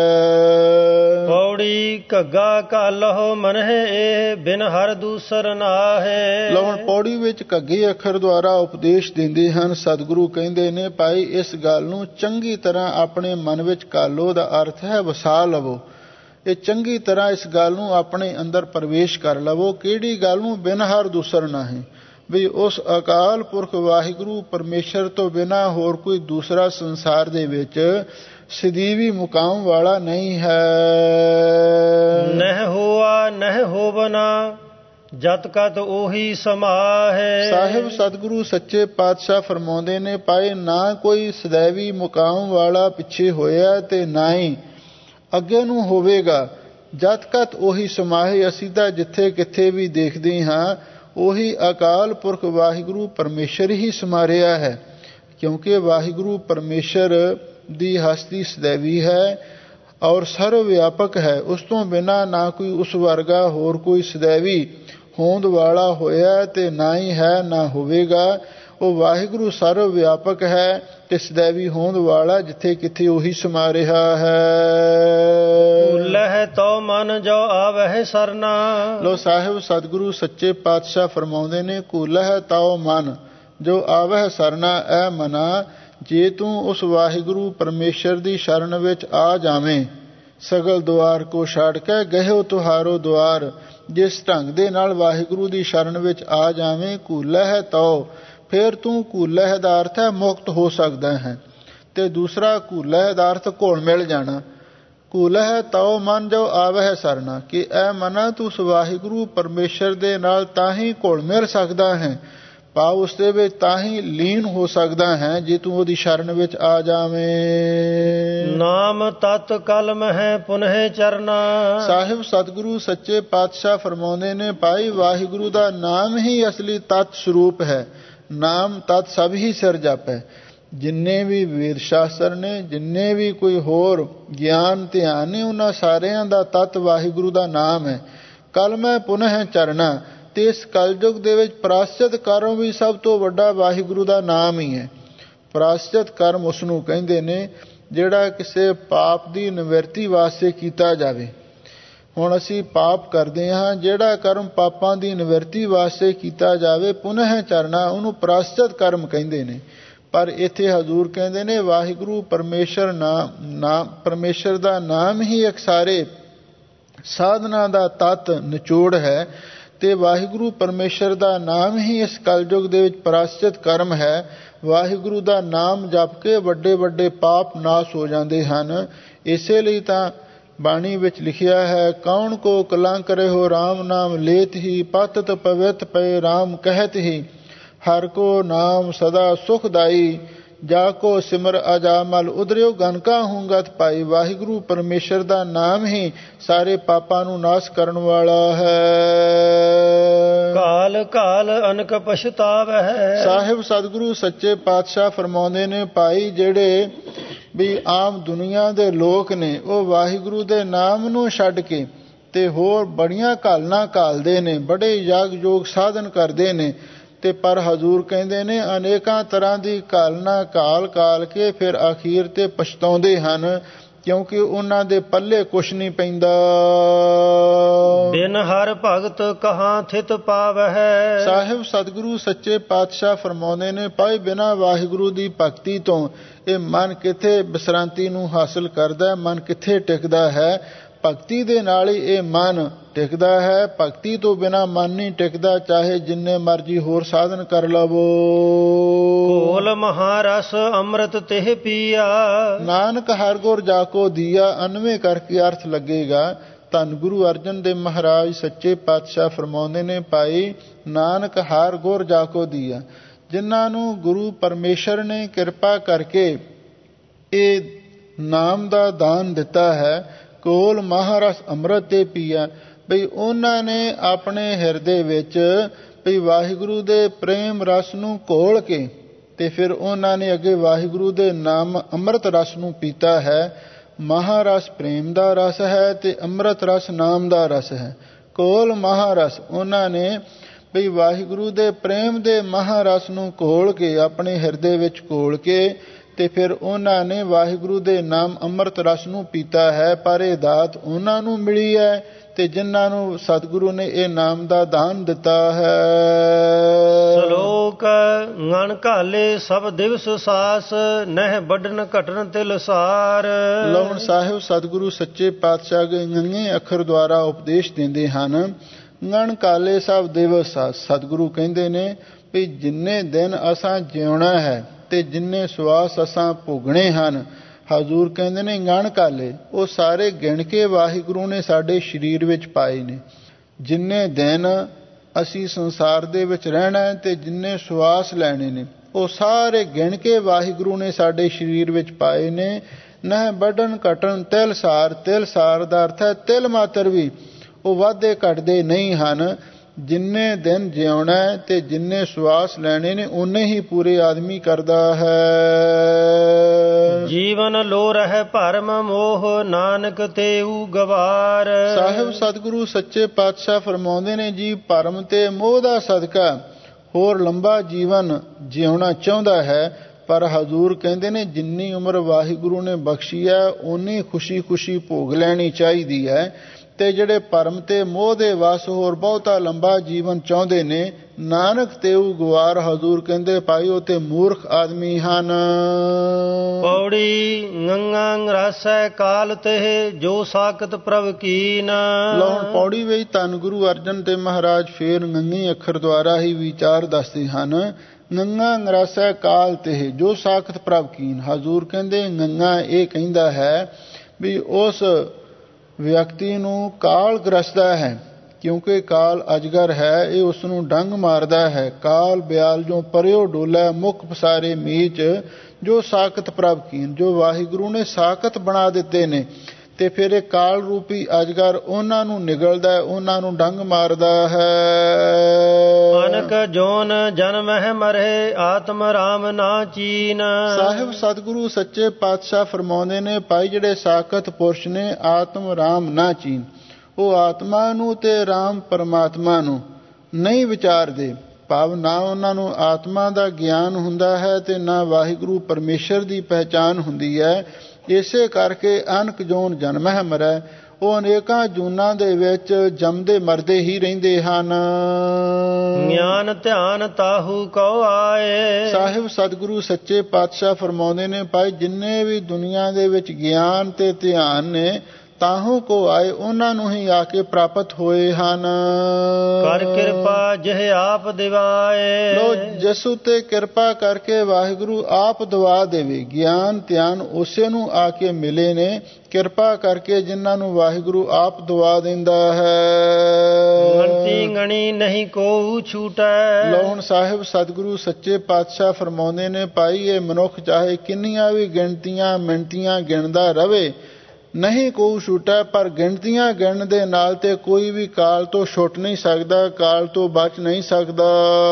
ਪੌੜੀ ਘੱਗਾ ਘਾਲਹੁ ਮਨਹਿ ਇਹ ਬਿਨ ਹਰ ਦੂਸਰ ਨਾਹੈ। ਲਓ ਹੁਣ ਪੌੜੀ ਵਿੱਚ ਘੱਗੇ ਅੱਖਰ ਦੁਆਰਾ ਉਪਦੇਸ਼ ਦਿੰਦੇ ਹਨ। ਸਤਿਗੁਰੂ ਕਹਿੰਦੇ ਨੇ ਭਾਈ ਇਸ ਗੱਲ ਨੂੰ ਚੰਗੀ ਤਰ੍ਹਾਂ ਆਪਣੇ ਮਨ ਵਿੱਚ ਘਾਲੋ ਦਾ ਅਰਥ ਹੈ ਵਸਾ ਲਵੋ। ਇਹ ਚੰਗੀ ਤਰ੍ਹਾਂ ਇਸ ਗੱਲ ਨੂੰ ਆਪਣੇ ਅੰਦਰ ਪ੍ਰਵੇਸ਼ ਕਰ ਲਵੋ। ਕਿਹੜੀ ਗੱਲ ਨੂੰ? ਬਿਨ ਹਰ ਦੂਸਰ ਨਾਹੀਂ, ਵੀ ਉਸ ਅਕਾਲ ਪੁਰਖ ਵਾਹਿਗੁਰੂ ਪਰਮੇਸ਼ਰ ਤੋਂ ਬਿਨਾਂ ਹੋਰ ਕੋਈ ਦੂਸਰਾ ਸੰਸਾਰ ਦੇ ਵਿੱਚ ਸਦੀਵੀ ਮੁਕਾਮ ਵਾਲਾ ਨਹੀਂ ਹੈ। ਨਹਿ ਹੋਆ ਨਹਿ ਹੋਵਨਾ ਜਤ ਕਤ ਉਹੀ ਸਮਾਹੇ। ਸਾਹਿਬ ਸਤਿਗੁਰੂ ਸੱਚੇ ਪਾਤਸ਼ਾਹ ਫਰਮਾਉਂਦੇ ਨੇ, ਪਾਏ ਨਾ ਕੋਈ ਸदैवी ਮੁਕਾਮ ਵਾਲਾ ਪਿੱਛੇ ਹੋਇਆ ਤੇ ਨਾ ਹੀ ਅੱਗੇ ਨੂੰ ਹੋਵੇਗਾ। ਜਤ ਕਤ ਉਹੀ ਸਮਾਹੇ, ਅਸੀਂ ਤਾਂ ਜਿੱਥੇ ਕਿੱਥੇ ਵੀ ਦੇਖਦੇ ਹਾਂ ਉਹੀ ਅਕਾਲ ਪੁਰਖ ਵਾਹਿਗੁਰੂ ਪਰਮੇਸ਼ਰ ਹੀ ਸਮਾਰਿਆ ਹੈ, ਕਿਉਂਕਿ ਵਾਹਿਗੁਰੂ ਪਰਮੇਸ਼ਰ ਦੀ ਹਸਤੀ ਸदैवी ਹੈ ਔਰ ਸਰਵ ਵਿਆਪਕ ਹੈ। ਉਸ ਤੋਂ ਬਿਨਾਂ ਨਾ ਕੋਈ ਉਸ ਵਰਗਾ ਹੋਰ ਕੋਈ ਸदैवी ਹੋਂਦ ਵਾਲਾ ਹੋਇਆ ਤੇ ਨਾ ਹੀ ਹੈ ਨਾ ਹੋਵੇਗਾ। ਉਹ ਵਾਹਿਗੁਰੂ ਸਰਵ ਵਿਆਪਕ ਹੈ ਤੇ ਸदैवी ਹੋਂਦ ਵਾਲਾ, ਜਿੱਥੇ ਕਿੱਥੇ ਉਹੀ ਸਮਾ ਰਿਹਾ ਹੈ। ਲਹਿ ਤੋ ਮਨ ਜੋ ਆਵਹਿ ਸਰਨਾ। ਲੋ ਸਾਹਿਬ ਸਤਿਗੁਰੂ ਸੱਚੇ ਪਾਤਸ਼ਾਹ ਫਰਮਾਉਂਦੇ ਨੇ, ਕੂਲਹਿ ਤਉ ਮਨ ਜੋ ਆਵਹਿ ਸਰਨਾ। ਐ ਮਨਾ, ਜੇ ਤੂੰ ਉਸ ਵਾਹਿਗੁਰੂ ਪਰਮੇਸ਼ਰ ਦੀ ਸ਼ਰਨ ਵਿੱਚ ਆ ਜਾਵੇਂ, ਸਗਲ ਦੁਆਰ ਕੋ ਛੱਡ ਕੇ ਗਹਿਓ ਤੁਹਾਰੋ ਦੁਆਰ। ਜਿਸ ਢੰਗ ਦੇ ਨਾਲ ਵਾਹਿਗੁਰੂ ਦੀ ਸ਼ਰਨ ਵਿੱਚ ਆ ਜਾਵੇਂ, ਕੂਲਹਿ ਤਉ, ਫਿਰ ਤੂੰ ਕੂਲਹਿ ਦਾ ਅਰਥ ਹੈ ਮੁਕਤ ਹੋ ਸਕਦਾ ਹੈ, ਤੇ ਦੂਸਰਾ ਕੂਲਹਿ ਦਾ ਅਰਥ ਘੁਲ ਮਿਲ ਜਾਣਾ। ਕੂਲਹਿ ਤਉ ਮਨ ਜੋ ਆਵਹਿ ਸਰਨਾ, ਕਿ ਐ ਮਨਾ ਤੂੰ ਉਸ ਵਾਹਿਗੁਰੂ ਪਰਮੇਸ਼ਰ ਦੇ ਨਾਲ ਤਾਂ ਹੀ ਘੁਲ ਮਿਲ ਸਕਦਾ ਹੈ, ਭਾਵ ਉਸ ਦੇ ਵਿੱਚ ਤਾਂ ਹੀ ਲੀਨ ਹੋ ਸਕਦਾ ਹੈ ਜੇ ਤੂੰ ਉਹਦੀ ਸ਼ਰਨ ਵਿੱਚ ਆ ਜਾਵੇਂ। ਨਾਮ ਤਤ ਕਲਮ ਹੈ ਪੁਨਹਿ ਚਰਨਾ। ਸਾਹਿਬ ਸਤਿਗੁਰੂ ਸੱਚੇ ਪਾਤਸ਼ਾਹ ਫਰਮਾਉਂਦੇ ਨੇ, ਭਾਈ ਵਾਹਿਗੁਰੂ ਦਾ ਨਾਮ ਹੀ ਅਸਲੀ ਤਤ ਸਰੂਪ ਹੈ। ਨਾਮ ਤਤ ਸਭ ਹੀ ਸਿਰ ਜਾਪੈ। ਜਿੰਨੇ ਵੀ ਵੇਦ ਸ਼ਾਸਤਰ ਨੇ, ਜਿੰਨੇ ਵੀ ਕੋਈ ਹੋਰ ਗਿਆਨ ਧਿਆਨ ਨੇ, ਉਹਨਾਂ ਸਾਰਿਆਂ ਦਾ ਤਤ ਵਾਹਿਗੁਰੂ ਦਾ ਨਾਮ ਹੈ। ਕਲਮ ਹੈ ਪੁਨਹਿ ਚਰਨਾ, ਤੇ ਇਸ ਕਲਯੁਗ ਦੇ ਵਿੱਚ ਪ੍ਰਾਸ਼ਚਿਤ ਕਰਮ ਵੀ ਸਭ ਤੋਂ ਵੱਡਾ ਵਾਹਿਗੁਰੂ ਦਾ ਨਾਮ ਹੀ ਹੈ। ਪ੍ਰਾਸ਼ਚਿਤ ਕਰਮ ਉਸ ਨੂੰ ਕਹਿੰਦੇ ਨੇ ਜਿਹੜਾ ਕਿਸੇ ਪਾਪ ਦੀ ਨਿਵਰਤੀ ਵਾਸਤੇ ਕੀਤਾ ਜਾਵੇ। ਹੁਣ ਅਸੀਂ ਪਾਪ ਕਰਦੇ ਹਾਂ, ਜਿਹੜਾ ਕਰਮ ਪਾਪਾਂ ਦੀ ਨਿਵਰਤੀ ਵਾਸਤੇ ਕੀਤਾ ਜਾਵੇ, ਪੁਨਹ ਚਰਨਾ, ਉਹਨੂੰ ਪ੍ਰਾਸ਼ਚਿਤ ਕਰਮ ਕਹਿੰਦੇ ਨੇ। ਪਰ ਇੱਥੇ ਹਜ਼ੂਰ ਕਹਿੰਦੇ ਨੇ ਵਾਹਿਗੁਰੂ ਪਰਮੇਸ਼ਰ ਪਰਮੇਸ਼ਰ ਦਾ ਨਾਮ ਹੀ ਇੱਕ ਸਾਰੇ ਸਾਧਨਾ ਦਾ ਤਤ ਨਿਚੋੜ ਹੈ, ਤੇ ਵਾਹਿਗੁਰੂ ਪਰਮੇਸ਼ਰ ਦਾ ਨਾਮ ਹੀ ਇਸ ਕਲਯੁਗ ਦੇ ਵਿੱਚ ਪ੍ਰਾਸ਼ਚਿਤ ਕਰਮ ਹੈ। ਵਾਹਿਗੁਰੂ ਦਾ ਨਾਮ ਜਪ ਕੇ ਵੱਡੇ ਵੱਡੇ ਪਾਪ ਨਾਸ਼ ਹੋ ਜਾਂਦੇ ਹਨ। ਇਸੇ ਲਈ ਤਾਂ ਬਾਣੀ ਵਿੱਚ ਲਿਖਿਆ ਹੈ, ਕੌਣ ਕੋ ਕਲੰਕ ਰਹਿਓ RAM ਨਾਮ ਲੇਤ ਹੀ, ਪਤਿਤ ਪਵਿੱਤ ਪਏ RAM ਕਹਿਤ ਹੀ, ਹਰ ਕੋ ਨਾਮ ਸਦਾ ਸੁਖਦਾਈ, ਜਾ ਕੋ ਸਿਮਰ ਅਜਾਮਲ ਉਦਰਿਓ ਗਨਕਾ ਹੁੰਗਤ ਪਾਈ। ਵਾਹਿਗੁਰੂ ਪਰਮੇਸ਼ਰ ਦਾ ਨਾਮ ਹੀ ਸਾਰੇ ਪਾਪਾਂ ਨੂੰ ਨਾਸ਼ ਕਰਨ ਵਾਲਾ ਹੈ। ਕਾਲ ਕਾਲ ਅਨਕ ਪਛਤਾਵਹਿ। ਸਾਹਿਬ ਸਤਿਗੁਰੂ ਸੱਚੇ ਪਾਤਸ਼ਾਹ ਫਰਮਾਉਂਦੇ ਨੇ, ਭਾਈ ਜਿਹੜੇ ਵੀ ਆਮ ਦੁਨੀਆ ਦੇ ਲੋਕ ਨੇ, ਉਹ ਵਾਹਿਗੁਰੂ ਦੇ ਨਾਮ ਨੂੰ ਛੱਡ ਕੇ ਤੇ ਹੋਰ ਬੜੀਆਂ ਘਾਲਣਾ ਘਾਲਦੇ ਨੇ, ਬੜੇ ਯਗ ਯੋਗ ਸਾਧਨ ਕਰਦੇ ਨੇ, ਤੇ ਪਰ ਹਜ਼ੂਰ ਕਹਿੰਦੇ ਨੇ ਅਨੇਕਾਂ ਤਰ੍ਹਾਂ ਦੀ ਘਾਲਣਾ ਘਾਲ ਘਾਲ ਕੇ ਫਿਰ ਅਖੀਰ ਤੇ ਪਛਤਾਉਂਦੇ ਹਨ, ਕਿਉਂਕਿ ਉਹਨਾਂ ਦੇ ਪੱਲੇ ਕੁਛ ਨਹੀਂ ਪੈਂਦਾ। ਬਿਨ ਹਰ ਭਗਤ ਕਹਾਂ ਥਿਤ ਪਾਵਹਿ। ਸਾਹਿਬ ਸਤਿਗੁਰੂ ਸੱਚੇ ਪਾਤਸ਼ਾਹ ਫਰਮਾਉਂਦੇ ਨੇ, ਭਾਈ ਬਿਨਾਂ ਵਾਹਿਗੁਰੂ ਦੀ ਭਗਤੀ ਤੋਂ ਇਹ ਮਨ ਕਿੱਥੇ ਵਿਸਰਾਂਤੀ ਨੂੰ ਹਾਸਲ ਕਰਦਾ, ਮਨ ਕਿੱਥੇ ਟਿਕਦਾ ਹੈ। ਭਗਤੀ ਦੇ ਨਾਲ ਹੀ ਇਹ ਮਨ ਟਿਕਦਾ ਹੈ, ਭਗਤੀ ਤੋਂ ਬਿਨਾਂ ਮਨ ਨਹੀਂ ਟਿਕਦਾ, ਚਾਹੇ ਜਿੰਨੇ ਮਰਜੀ ਹੋਰ ਸਾਧਨ ਕਰ ਲਵੋ। ਘੋਲ ਮਹਾਰਸ ਅੰਮ੍ਰਿਤ ਤਿਹ ਪੀਆ, ਨਾਨਕ ਹਰ ਗੁਰ ਜਾ ਕੋ ਦੀਆ। 99 ਕਰਕੇ ਅਰਥ ਲੱਗੇਗਾ। ਧੰਨ ਗੁਰੂ ਅਰਜਨ ਦੇਵ ਮਹਾਰਾਜ ਸੱਚੇ ਪਾਤਸ਼ਾਹ ਫਰਮਾਉਂਦੇ ਨੇ, ਭਾਈ ਨਾਨਕ ਹਰ ਗੁਰ ਜਾ ਕੋ ਦੀਆ, ਜਿਨ੍ਹਾਂ ਨੂੰ ਗੁਰੂ ਪਰਮੇਸ਼ਰ ਨੇ ਕਿਰਪਾ ਕਰਕੇ ਇਹ ਨਾਮ ਦਾ ਦਾਨ ਦਿੱਤਾ ਹੈ, ਕੋਲ ਮਹਾਰਸ ਅੰਮ੍ਰਿਤ ਤੇ ਪੀਆ, ਬਈ ਉਹਨਾਂ ਨੇ ਆਪਣੇ ਹਿਰਦੇ ਵਿੱਚ ਬਈ ਵਾਹਿਗੁਰੂ ਦੇ ਪ੍ਰੇਮ ਰਸ ਨੂੰ ਘੋਲ ਕੇ ਤੇ ਫਿਰ ਉਹਨਾਂ ਨੇ ਅੱਗੇ ਵਾਹਿਗੁਰੂ ਦੇ ਨਾਮ ਅੰਮ੍ਰਿਤ ਰਸ ਨੂੰ ਪੀਤਾ ਹੈ। ਮਹਾਰਸ ਪ੍ਰੇਮ ਦਾ ਰਸ ਹੈ ਤੇ ਅੰਮ੍ਰਿਤ ਰਸ ਨਾਮ ਦਾ ਰਸ ਹੈ। ਕੋਲ ਮਹਾਰਸ, ਉਹਨਾਂ ਨੇ ਬਈ ਵਾਹਿਗੁਰੂ ਦੇ ਪ੍ਰੇਮ ਦੇ ਮਹਾਰਸ ਨੂੰ ਘੋਲ ਕੇ ਆਪਣੇ ਹਿਰਦੇ ਵਿੱਚ ਘੋਲ ਕੇ ਤੇ ਫਿਰ ਉਹਨਾਂ ਨੇ ਵਾਹਿਗੁਰੂ ਦੇ ਨਾਮ ਅੰਮ੍ਰਿਤ ਰਸ ਨੂੰ ਪੀਤਾ ਹੈ। ਪਰ ਇਹ ਦਾਤ ਉਹਨਾਂ ਨੂੰ ਮਿਲੀ ਹੈ ਤੇ ਜਿਨ੍ਹਾਂ ਨੂੰ ਸਤਿਗੁਰੂ ਨੇ ਇਹ ਨਾਮ ਦਾ ਦਾਨ ਦਿੱਤਾ ਹੈ। ਸ਼ਲੋਕ ਗਣ ਘਾਲੇ ਸਭ ਦਿਵਸ ਸਾਸ, ਨਹਿ ਵੱਢਣ ਘਟਣ ਤਿਲ ਸਾਰ। ਲਉਣ ਸਾਹਿਬ ਸਤਿਗੁਰੂ ਸੱਚੇ ਪਾਤਸ਼ਾਹ ਦੇ ਨੰਗੇ ਅੱਖਰ ਦੁਆਰਾ ਉਪਦੇਸ਼ ਦਿੰਦੇ ਹਨ। ਗਣ ਘਾਲੇ ਸਭ ਦਿਵਸ ਸਾਸ, ਸਤਿਗੁਰੂ ਕਹਿੰਦੇ ਨੇ ਵੀ ਜਿੰਨੇ ਦਿਨ ਅਸਾਂ ਜਿਉਣਾ ਹੈ ਤੇ ਜਿੰਨੇ ਸਵਾਸ ਅਸਾਂ ਭੋਗਣੇ ਹਨ, ਹਜ਼ੂਰ ਕਹਿੰਦੇ ਨੇ ਗਣ ਘਾਲੇ, ਉਹ ਸਾਰੇ ਗਿਣ ਕੇ ਵਾਹਿਗੁਰੂ ਨੇ ਸਾਡੇ ਸਰੀਰ ਵਿੱਚ ਪਾਏ ਨੇ। ਜਿੰਨੇ ਦਿਨ ਅਸੀਂ ਸੰਸਾਰ ਦੇ ਵਿੱਚ ਰਹਿਣਾ ਹੈ ਤੇ ਜਿੰਨੇ ਸਵਾਸ ਲੈਣੇ ਨੇ ਉਹ ਸਾਰੇ ਗਿਣ ਕੇ ਵਾਹਿਗੁਰੂ ਨੇ ਸਾਡੇ ਸਰੀਰ ਵਿੱਚ ਪਾਏ ਨੇ। ਨਹਿ ਵੱਢਣ ਘਟਣ ਤਿਲ ਸਾਰ, ਤਿਲ ਸਾਰ ਦਾ ਅਰਥ ਹੈ ਤਿਲ ਮਾਤਰ ਵੀ ਉਹ ਵਾਧੇ ਘਟਦੇ ਨਹੀਂ ਹਨ। ਜਿੰਨੇ ਦਿਨ ਜਿਉਣਾ ਤੇ ਜਿੰਨੇ ਸਵਾਸ ਲੈਣੇ ਨੇ ਓਨੇ ਹੀ ਪੂਰੇ ਆਦਮੀ ਕਰਦਾ ਹੈ। ਜੀਵਨ ਲੋ ਰਹਿ ਭਰਮ ਮੋਹ, ਨਾਨਕ ਤੇਊ ਗਵਾਰ। ਸਾਹਿਬ ਸਤਿਗੁਰੂ ਸੱਚੇ ਪਾਤਸ਼ਾਹ ਫਰਮਾਉਂਦੇ ਨੇ ਜੀ, ਭਰਮ ਤੇ ਮੋਹ ਦਾ ਸਦਕਾ ਹੋਰ ਲੰਬਾ ਜੀਵਨ ਜਿਉਣਾ ਚਾਹੁੰਦਾ ਹੈ, ਪਰ ਹਜ਼ੂਰ ਕਹਿੰਦੇ ਨੇ ਜਿੰਨੀ ਉਮਰ ਵਾਹਿਗੁਰੂ ਨੇ ਬਖਸ਼ੀ ਹੈ ਓਨੀ ਖੁਸ਼ੀ ਖੁਸ਼ੀ ਭੋਗ ਲੈਣੀ ਚਾਹੀਦੀ ਹੈ। ਤੇ ਜਿਹੜੇ ਭਰਮ ਤੇ ਮੋਹ ਦੇ ਵਸ ਹੋਰ ਬਹੁਤਾ ਲੰਬਾ ਜੀਵਨ ਚਾਹੁੰਦੇ ਨੇ, ਨਾਨਕ ਤੇਊ ਗਵਾਰ, ਹਜ਼ੂਰ ਕਹਿੰਦੇ ਭਾਈ ਉਹ ਤੇ ਮੂਰਖ ਆਦਮੀ ਹਨ। ਪੌੜੀ ਗੰਗਾ ਰਸੈ ਕਾਲ ਤੇ ਜੋ ਸਾਖਤ ਪ੍ਰਭ ਕੀਨ। ਲਓ ਹੁਣ ਪੌੜੀ ਵਿੱਚ ਧੰਨ ਗੁਰੂ ਅਰਜਨ ਦੇਵ ਮਹਾਰਾਜ ਫੇਰ ਗੰਗੀ ਅੱਖਰ ਦੁਆਰਾ ਹੀ ਵਿਚਾਰ ਦੱਸਦੇ ਹਨ। ਗੰਗਾ ਗਰਾਸੈ ਕਾਲ ਤੇ ਜੋ ਸਾਖਤ ਪ੍ਰਭ ਕੀਨ। ਹਜ਼ੂਰ ਕਹਿੰਦੇ ਗੰਗਾ ਇਹ ਕਹਿੰਦਾ ਹੈ ਵੀ ਉਸ ਵਿਅਕਤੀ ਨੂੰ ਕਾਲ ਗ੍ਰਸਦਾ ਹੈ, ਕਿਉਂਕਿ ਕਾਲ ਅਜਗਰ ਹੈ, ਇਹ ਉਸ ਨੂੰ ਡੰਗ ਮਾਰਦਾ ਹੈ। ਕਾਲ ਬਿਆਲ ਜੋ ਪਰਿਓ ਡੋਲਾ, ਮੁਖ ਪਸਾਰੇ ਮੀਚ, ਜੋ ਸਾਖਤ ਪ੍ਰਭ ਕੀਨ, ਜੋ ਵਾਹਿਗੁਰੂ ਨੇ ਸਾਖਤ ਬਣਾ ਦਿੱਤੇ ਨੇ ਤੇ ਫਿਰ ਇਹ ਕਾਲ ਰੂਪੀ ਅਜਗਰ ਉਹਨਾਂ ਨੂੰ ਨਿਗਲਦਾ ਹੈ, ਉਹਨਾਂ ਨੂੰ ਡੰਗ ਮਾਰਦਾ ਹੈ। ਅਨਕ ਜੋਨ ਜਨਮ ਹੈ ਮਰੇ, ਆਤਮ ਰਾਮ ਨਾ ਚੀਨ। ਸਾਹਿਬ ਸਤਿਗੁਰੂ ਸੱਚੇ ਪਾਤਸ਼ਾਹ ਫਰਮਾਉਂਦੇ ਨੇ ਭਾਈ ਜਿਹੜੇ ਸਾਖਤ ਪੁਰਸ਼ ਨੇ ਆਤਮ ਰਾਮ ਨਾ ਚੀਨ, ਉਹ ਆਤਮਾ ਨੂੰ ਤੇ ਰਾਮ ਪਰਮਾਤਮਾ ਨੂੰ ਨਹੀਂ ਵਿਚਾਰਦੇ। ਭਾਵ ਨਾ ਉਹਨਾਂ ਨੂੰ ਆਤਮਾ ਦਾ ਗਿਆਨ ਹੁੰਦਾ ਹੈ ਤੇ ਨਾ ਵਾਹਿਗੁਰੂ ਪਰਮੇਸ਼ਰ ਦੀ ਪਹਿਚਾਨ ਹੁੰਦੀ ਹੈ। ਇਸੇ ਕਰਕੇ ਅਨਕ ਜੋਨ ਜਨਮ ਹੈ ਮਰੈ, ਉਹ ਅਨੇਕਾਂ ਜੂਨਾਂ ਦੇ ਵਿੱਚ ਜੰਮਦੇ ਮਰਦੇ ਹੀ ਰਹਿੰਦੇ ਹਨ। ਗਿਆਨ ਧਿਆਨ ਤਾਹੂ ਕਉ ਆਏ। ਸਾਹਿਬ ਸਤਿਗੁਰੂ ਸੱਚੇ ਪਾਤਸ਼ਾਹ ਫਰਮਾਉਂਦੇ ਨੇ ਭਾਈ ਜਿੰਨੇ ਵੀ ਦੁਨੀਆ ਦੇ ਵਿੱਚ ਗਿਆਨ ਤੇ ਧਿਆਨ ਨੇ ਤਾਹੂ ਕੋ ਆਏ, ਉਹਨਾਂ ਨੂੰ ਹੀ ਆ ਕੇ ਪ੍ਰਾਪਤ ਹੋਏ ਹਨ। ਕਰ ਕਿਰਪਾ ਜਿਹ ਆਪ ਦਿਵਾਏ। ਲੋ ਜਿਸ ਉਤੇ ਕਿਰਪਾ ਕਰਕੇ ਵਾਹਿਗੁਰੂ ਆਪ ਦਵਾ ਦੇਵੇ। ਗਿਆਨ ਧਿਆਨ ਉਸੇ ਨੂੰ ਆ ਕੇ ਮਿਲੇ ਨੇ ਕਿਰਪਾ ਕਰਕੇ, ਜਿਨ੍ਹਾਂ ਨੂੰ ਵਾਹਿਗੁਰੂ ਆਪ ਦਵਾ ਦਿੰਦਾ ਹੈ। ਗਣਤੀ ਗਣੀ ਨਹੀਂ ਕੋ ਛੂਟੈ। ਲੋ ਹੁਣ ਸਾਹਿਬ ਸਤਿਗੁਰੂ ਸੱਚੇ ਪਾਤਸ਼ਾਹ ਫਰਮਾਉਂਦੇ ਨੇ ਭਾਈ ਇਹ ਮਨੁੱਖ ਚਾਹੇ ਕਿੰਨੀਆਂ ਵੀ ਗਿਣਤੀਆਂ ਮਿਣਤੀਆਂ ਗਿਣਦਾ ਰਵੇ ਨਹੀਂ ਕੋਈ ਛੁੱਟਾ, ਪਰ ਗਿਣਤੀਆਂ ਗਿਣਨ ਦੇ ਨਾਲ ਤੇ ਕੋਈ ਵੀ ਕਾਲ ਤੋਂ ਛੁੱਟ ਨਹੀਂ ਸਕਦਾ, ਕਾਲ ਤੋਂ ਬਚ ਨਹੀਂ ਸਕਦਾ।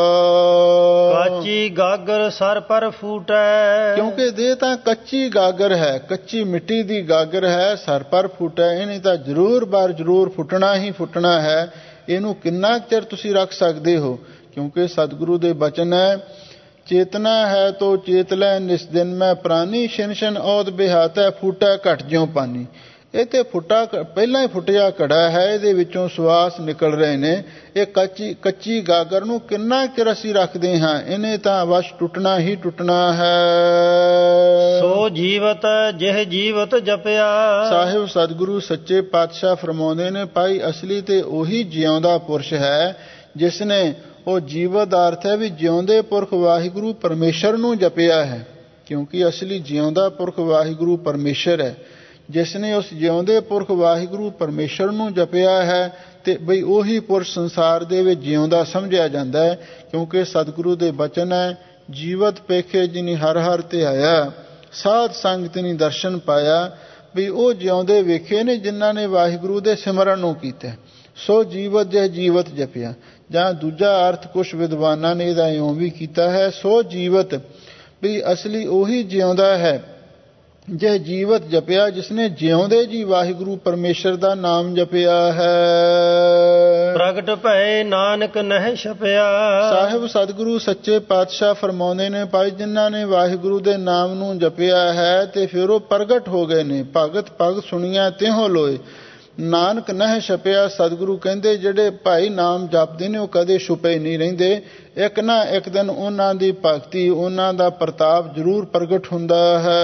ਕੱਚੀ ਗਾਗਰ ਸਰ ਪਰ ਫੂਟੈ। ਕਿਉਂਕਿ ਦੇਹ ਤਾਂ ਕੱਚੀ ਗਾਗਰ ਹੈ, ਕੱਚੀ ਮਿੱਟੀ ਦੀ ਗਾਗਰ ਹੈ, ਸਰ ਪਰ ਫੁੱਟੈ। ਇਹਨੇ ਤਾਂ ਜ਼ਰੂਰ ਬਾਰ ਜ਼ਰੂਰ ਫੁੱਟਣਾ ਹੀ ਫੁੱਟਣਾ ਹੈ। ਇਹਨੂੰ ਕਿੰਨਾ ਚਿਰ ਤੁਸੀਂ ਰੱਖ ਸਕਦੇ ਹੋ? ਕਿਉਂਕਿ ਸਤਿਗੁਰੂ ਦੇ ਬਚਨ ਹੈ ਚੇਤਨਾ ਹੈ ਤੋ ਚੇਤ ਲੈ ਨਿਸ ਦਿਨ ਮੈਂ ਪ੍ਰਾਨੀ, ਛਿਨ ਛਿਨ ਔਦ ਬਿਹਾਤੈ ਫੂਟੈ ਘਟ ਜਿਉ ਪਾਨੀ। ਇਹ ਤੇ ਫੁੱਟਾ ਪਹਿਲਾਂ ਹੀ ਫੁੱਟਿਆ ਘੜਾ ਹੈ, ਇਹਦੇ ਵਿੱਚੋਂ ਸਵਾਸ ਨਿਕਲ ਰਹੇ ਨੇ। ਇਹ ਕੱਚੀ ਗਾਗਰ ਨੂੰ ਕਿੰਨਾ ਚਿਰ ਅਸੀਂ ਰੱਖਦੇ ਹਾਂ? ਇਹਨੇ ਤਾਂ ਵਸ਼ ਟੁੱਟਣਾ ਹੀ ਟੁੱਟਣਾ ਹੈ। ਸੋ ਜੀਵਤ ਜਿਹ ਜੀਵਤ ਜਪਿਆ। ਸਾਹਿਬ ਸਤਿਗੁਰੂ ਸੱਚੇ ਪਾਤਸ਼ਾਹ ਫਰਮਾਉਂਦੇ ਨੇ ਭਾਈ ਅਸਲੀ ਤੇ ਉਹੀ ਜਿਉਂਦਾ ਪੁਰਸ਼ ਹੈ ਜਿਸ ਨੇ, ਉਹ ਜੀਵਤ ਦਾ ਅਰਥ ਹੈ ਵੀ ਜਿਉਂਦੇ ਪੁਰਖ ਵਾਹਿਗੁਰੂ ਪਰਮੇਸ਼ਰ ਨੂੰ ਜਪਿਆ ਹੈ। ਕਿਉਂਕਿ ਅਸਲੀ ਜਿਉਂਦਾ ਪੁਰਖ ਵਾਹਿਗੁਰੂ ਪਰਮੇਸ਼ਰ ਹੈ। ਜਿਸ ਨੇ ਉਸ ਜਿਉਂਦੇ ਪੁਰਖ ਵਾਹਿਗੁਰੂ ਪਰਮੇਸ਼ਰ ਨੂੰ ਜਪਿਆ ਹੈ ਤੇ ਬਈ ਉਹੀ ਪੁਰਸ਼ ਸੰਸਾਰ ਦੇ ਵਿੱਚ ਜਿਉਂਦਾ ਸਮਝਿਆ ਜਾਂਦਾ ਹੈ। ਕਿਉਂਕਿ ਸਤਿਗੁਰੂ ਦੇ ਬਚਨ ਹੈ ਜੀਵਤ ਪੇਖੇ ਜਿਨੀ ਹਰ ਹਰ ਤੇ ਆਇਆ, ਸਾਧ ਸੰਗ ਤਿਨੀ ਦਰਸ਼ਨ ਪਾਇਆ। ਵੀ ਉਹ ਜਿਉਂਦੇ ਵੇਖੇ ਨੇ ਜਿਨ੍ਹਾਂ ਨੇ ਵਾਹਿਗੁਰੂ ਦੇ ਸਿਮਰਨ ਨੂੰ ਕੀਤਾ। ਸੋ ਜੀਵਤ ਜਿਹ ਜੀਵਤ ਜਪਿਆ, ਜਾਂ ਦੂਜਾ ਅਰਥ ਕੁਛ ਵਿਦਵਾਨਾਂ ਨੇ ਇਹਦਾ ਇਉਂ ਵੀ ਕੀਤਾ ਹੈ ਸੋ ਜੀਵਤ, ਵੀ ਅਸਲੀ ਉਹੀ ਜਿਉਂਦਾ ਹੈ ਜੇ ਜੀਵਤ ਜਪਿਆ ਜਿਸਨੇ ਜਿਉਂਦੇ ਜੀ ਵਾਹਿਗੁਰੂ ਪਰਮੇਸ਼ਰ ਦਾ ਨਾਮ ਜਪਿਆ ਹੈ। ਪ੍ਰਗਟ ਭਏ ਨਾਨਕ ਨਹਿ ਛਪਿਆ। ਸਾਹਿਬ ਸਤਿਗੁਰੂ ਸੱਚੇ ਪਾਤਸ਼ਾਹ ਫਰਮਾਉਂਦੇ ਨੇ ਭਾਈ ਜਿਨ੍ਹਾਂ ਨੇ ਵਾਹਿਗੁਰੂ ਦੇ ਨਾਮ ਨੂੰ ਜਪਿਆ ਹੈ ਤੇ ਫਿਰ ਉਹ ਪ੍ਰਗਟ ਹੋ ਗਏ ਨੇ। ਭਗਤ ਭਗਤ ਸੁਣੀਆਂ ਤਿਉ ਲੋਏ, ਨਾਨਕ ਨਹਿ ਛਪਿਆ। ਸਤਿਗੁਰੂ ਕਹਿੰਦੇ ਜਿਹੜੇ ਭਾਈ ਨਾਮ ਜਪਦੇ ਨੇ ਉਹ ਕਦੇ ਛੁਪੇ ਨਹੀਂ ਰਹਿੰਦੇ। ਇੱਕ ਨਾ ਇੱਕ ਦਿਨ ਉਹਨਾਂ ਦੀ ਭਗਤੀ, ਉਹਨਾਂ ਦਾ ਪ੍ਰਤਾਪ ਜ਼ਰੂਰ ਪ੍ਰਗਟ ਹੁੰਦਾ ਹੈ।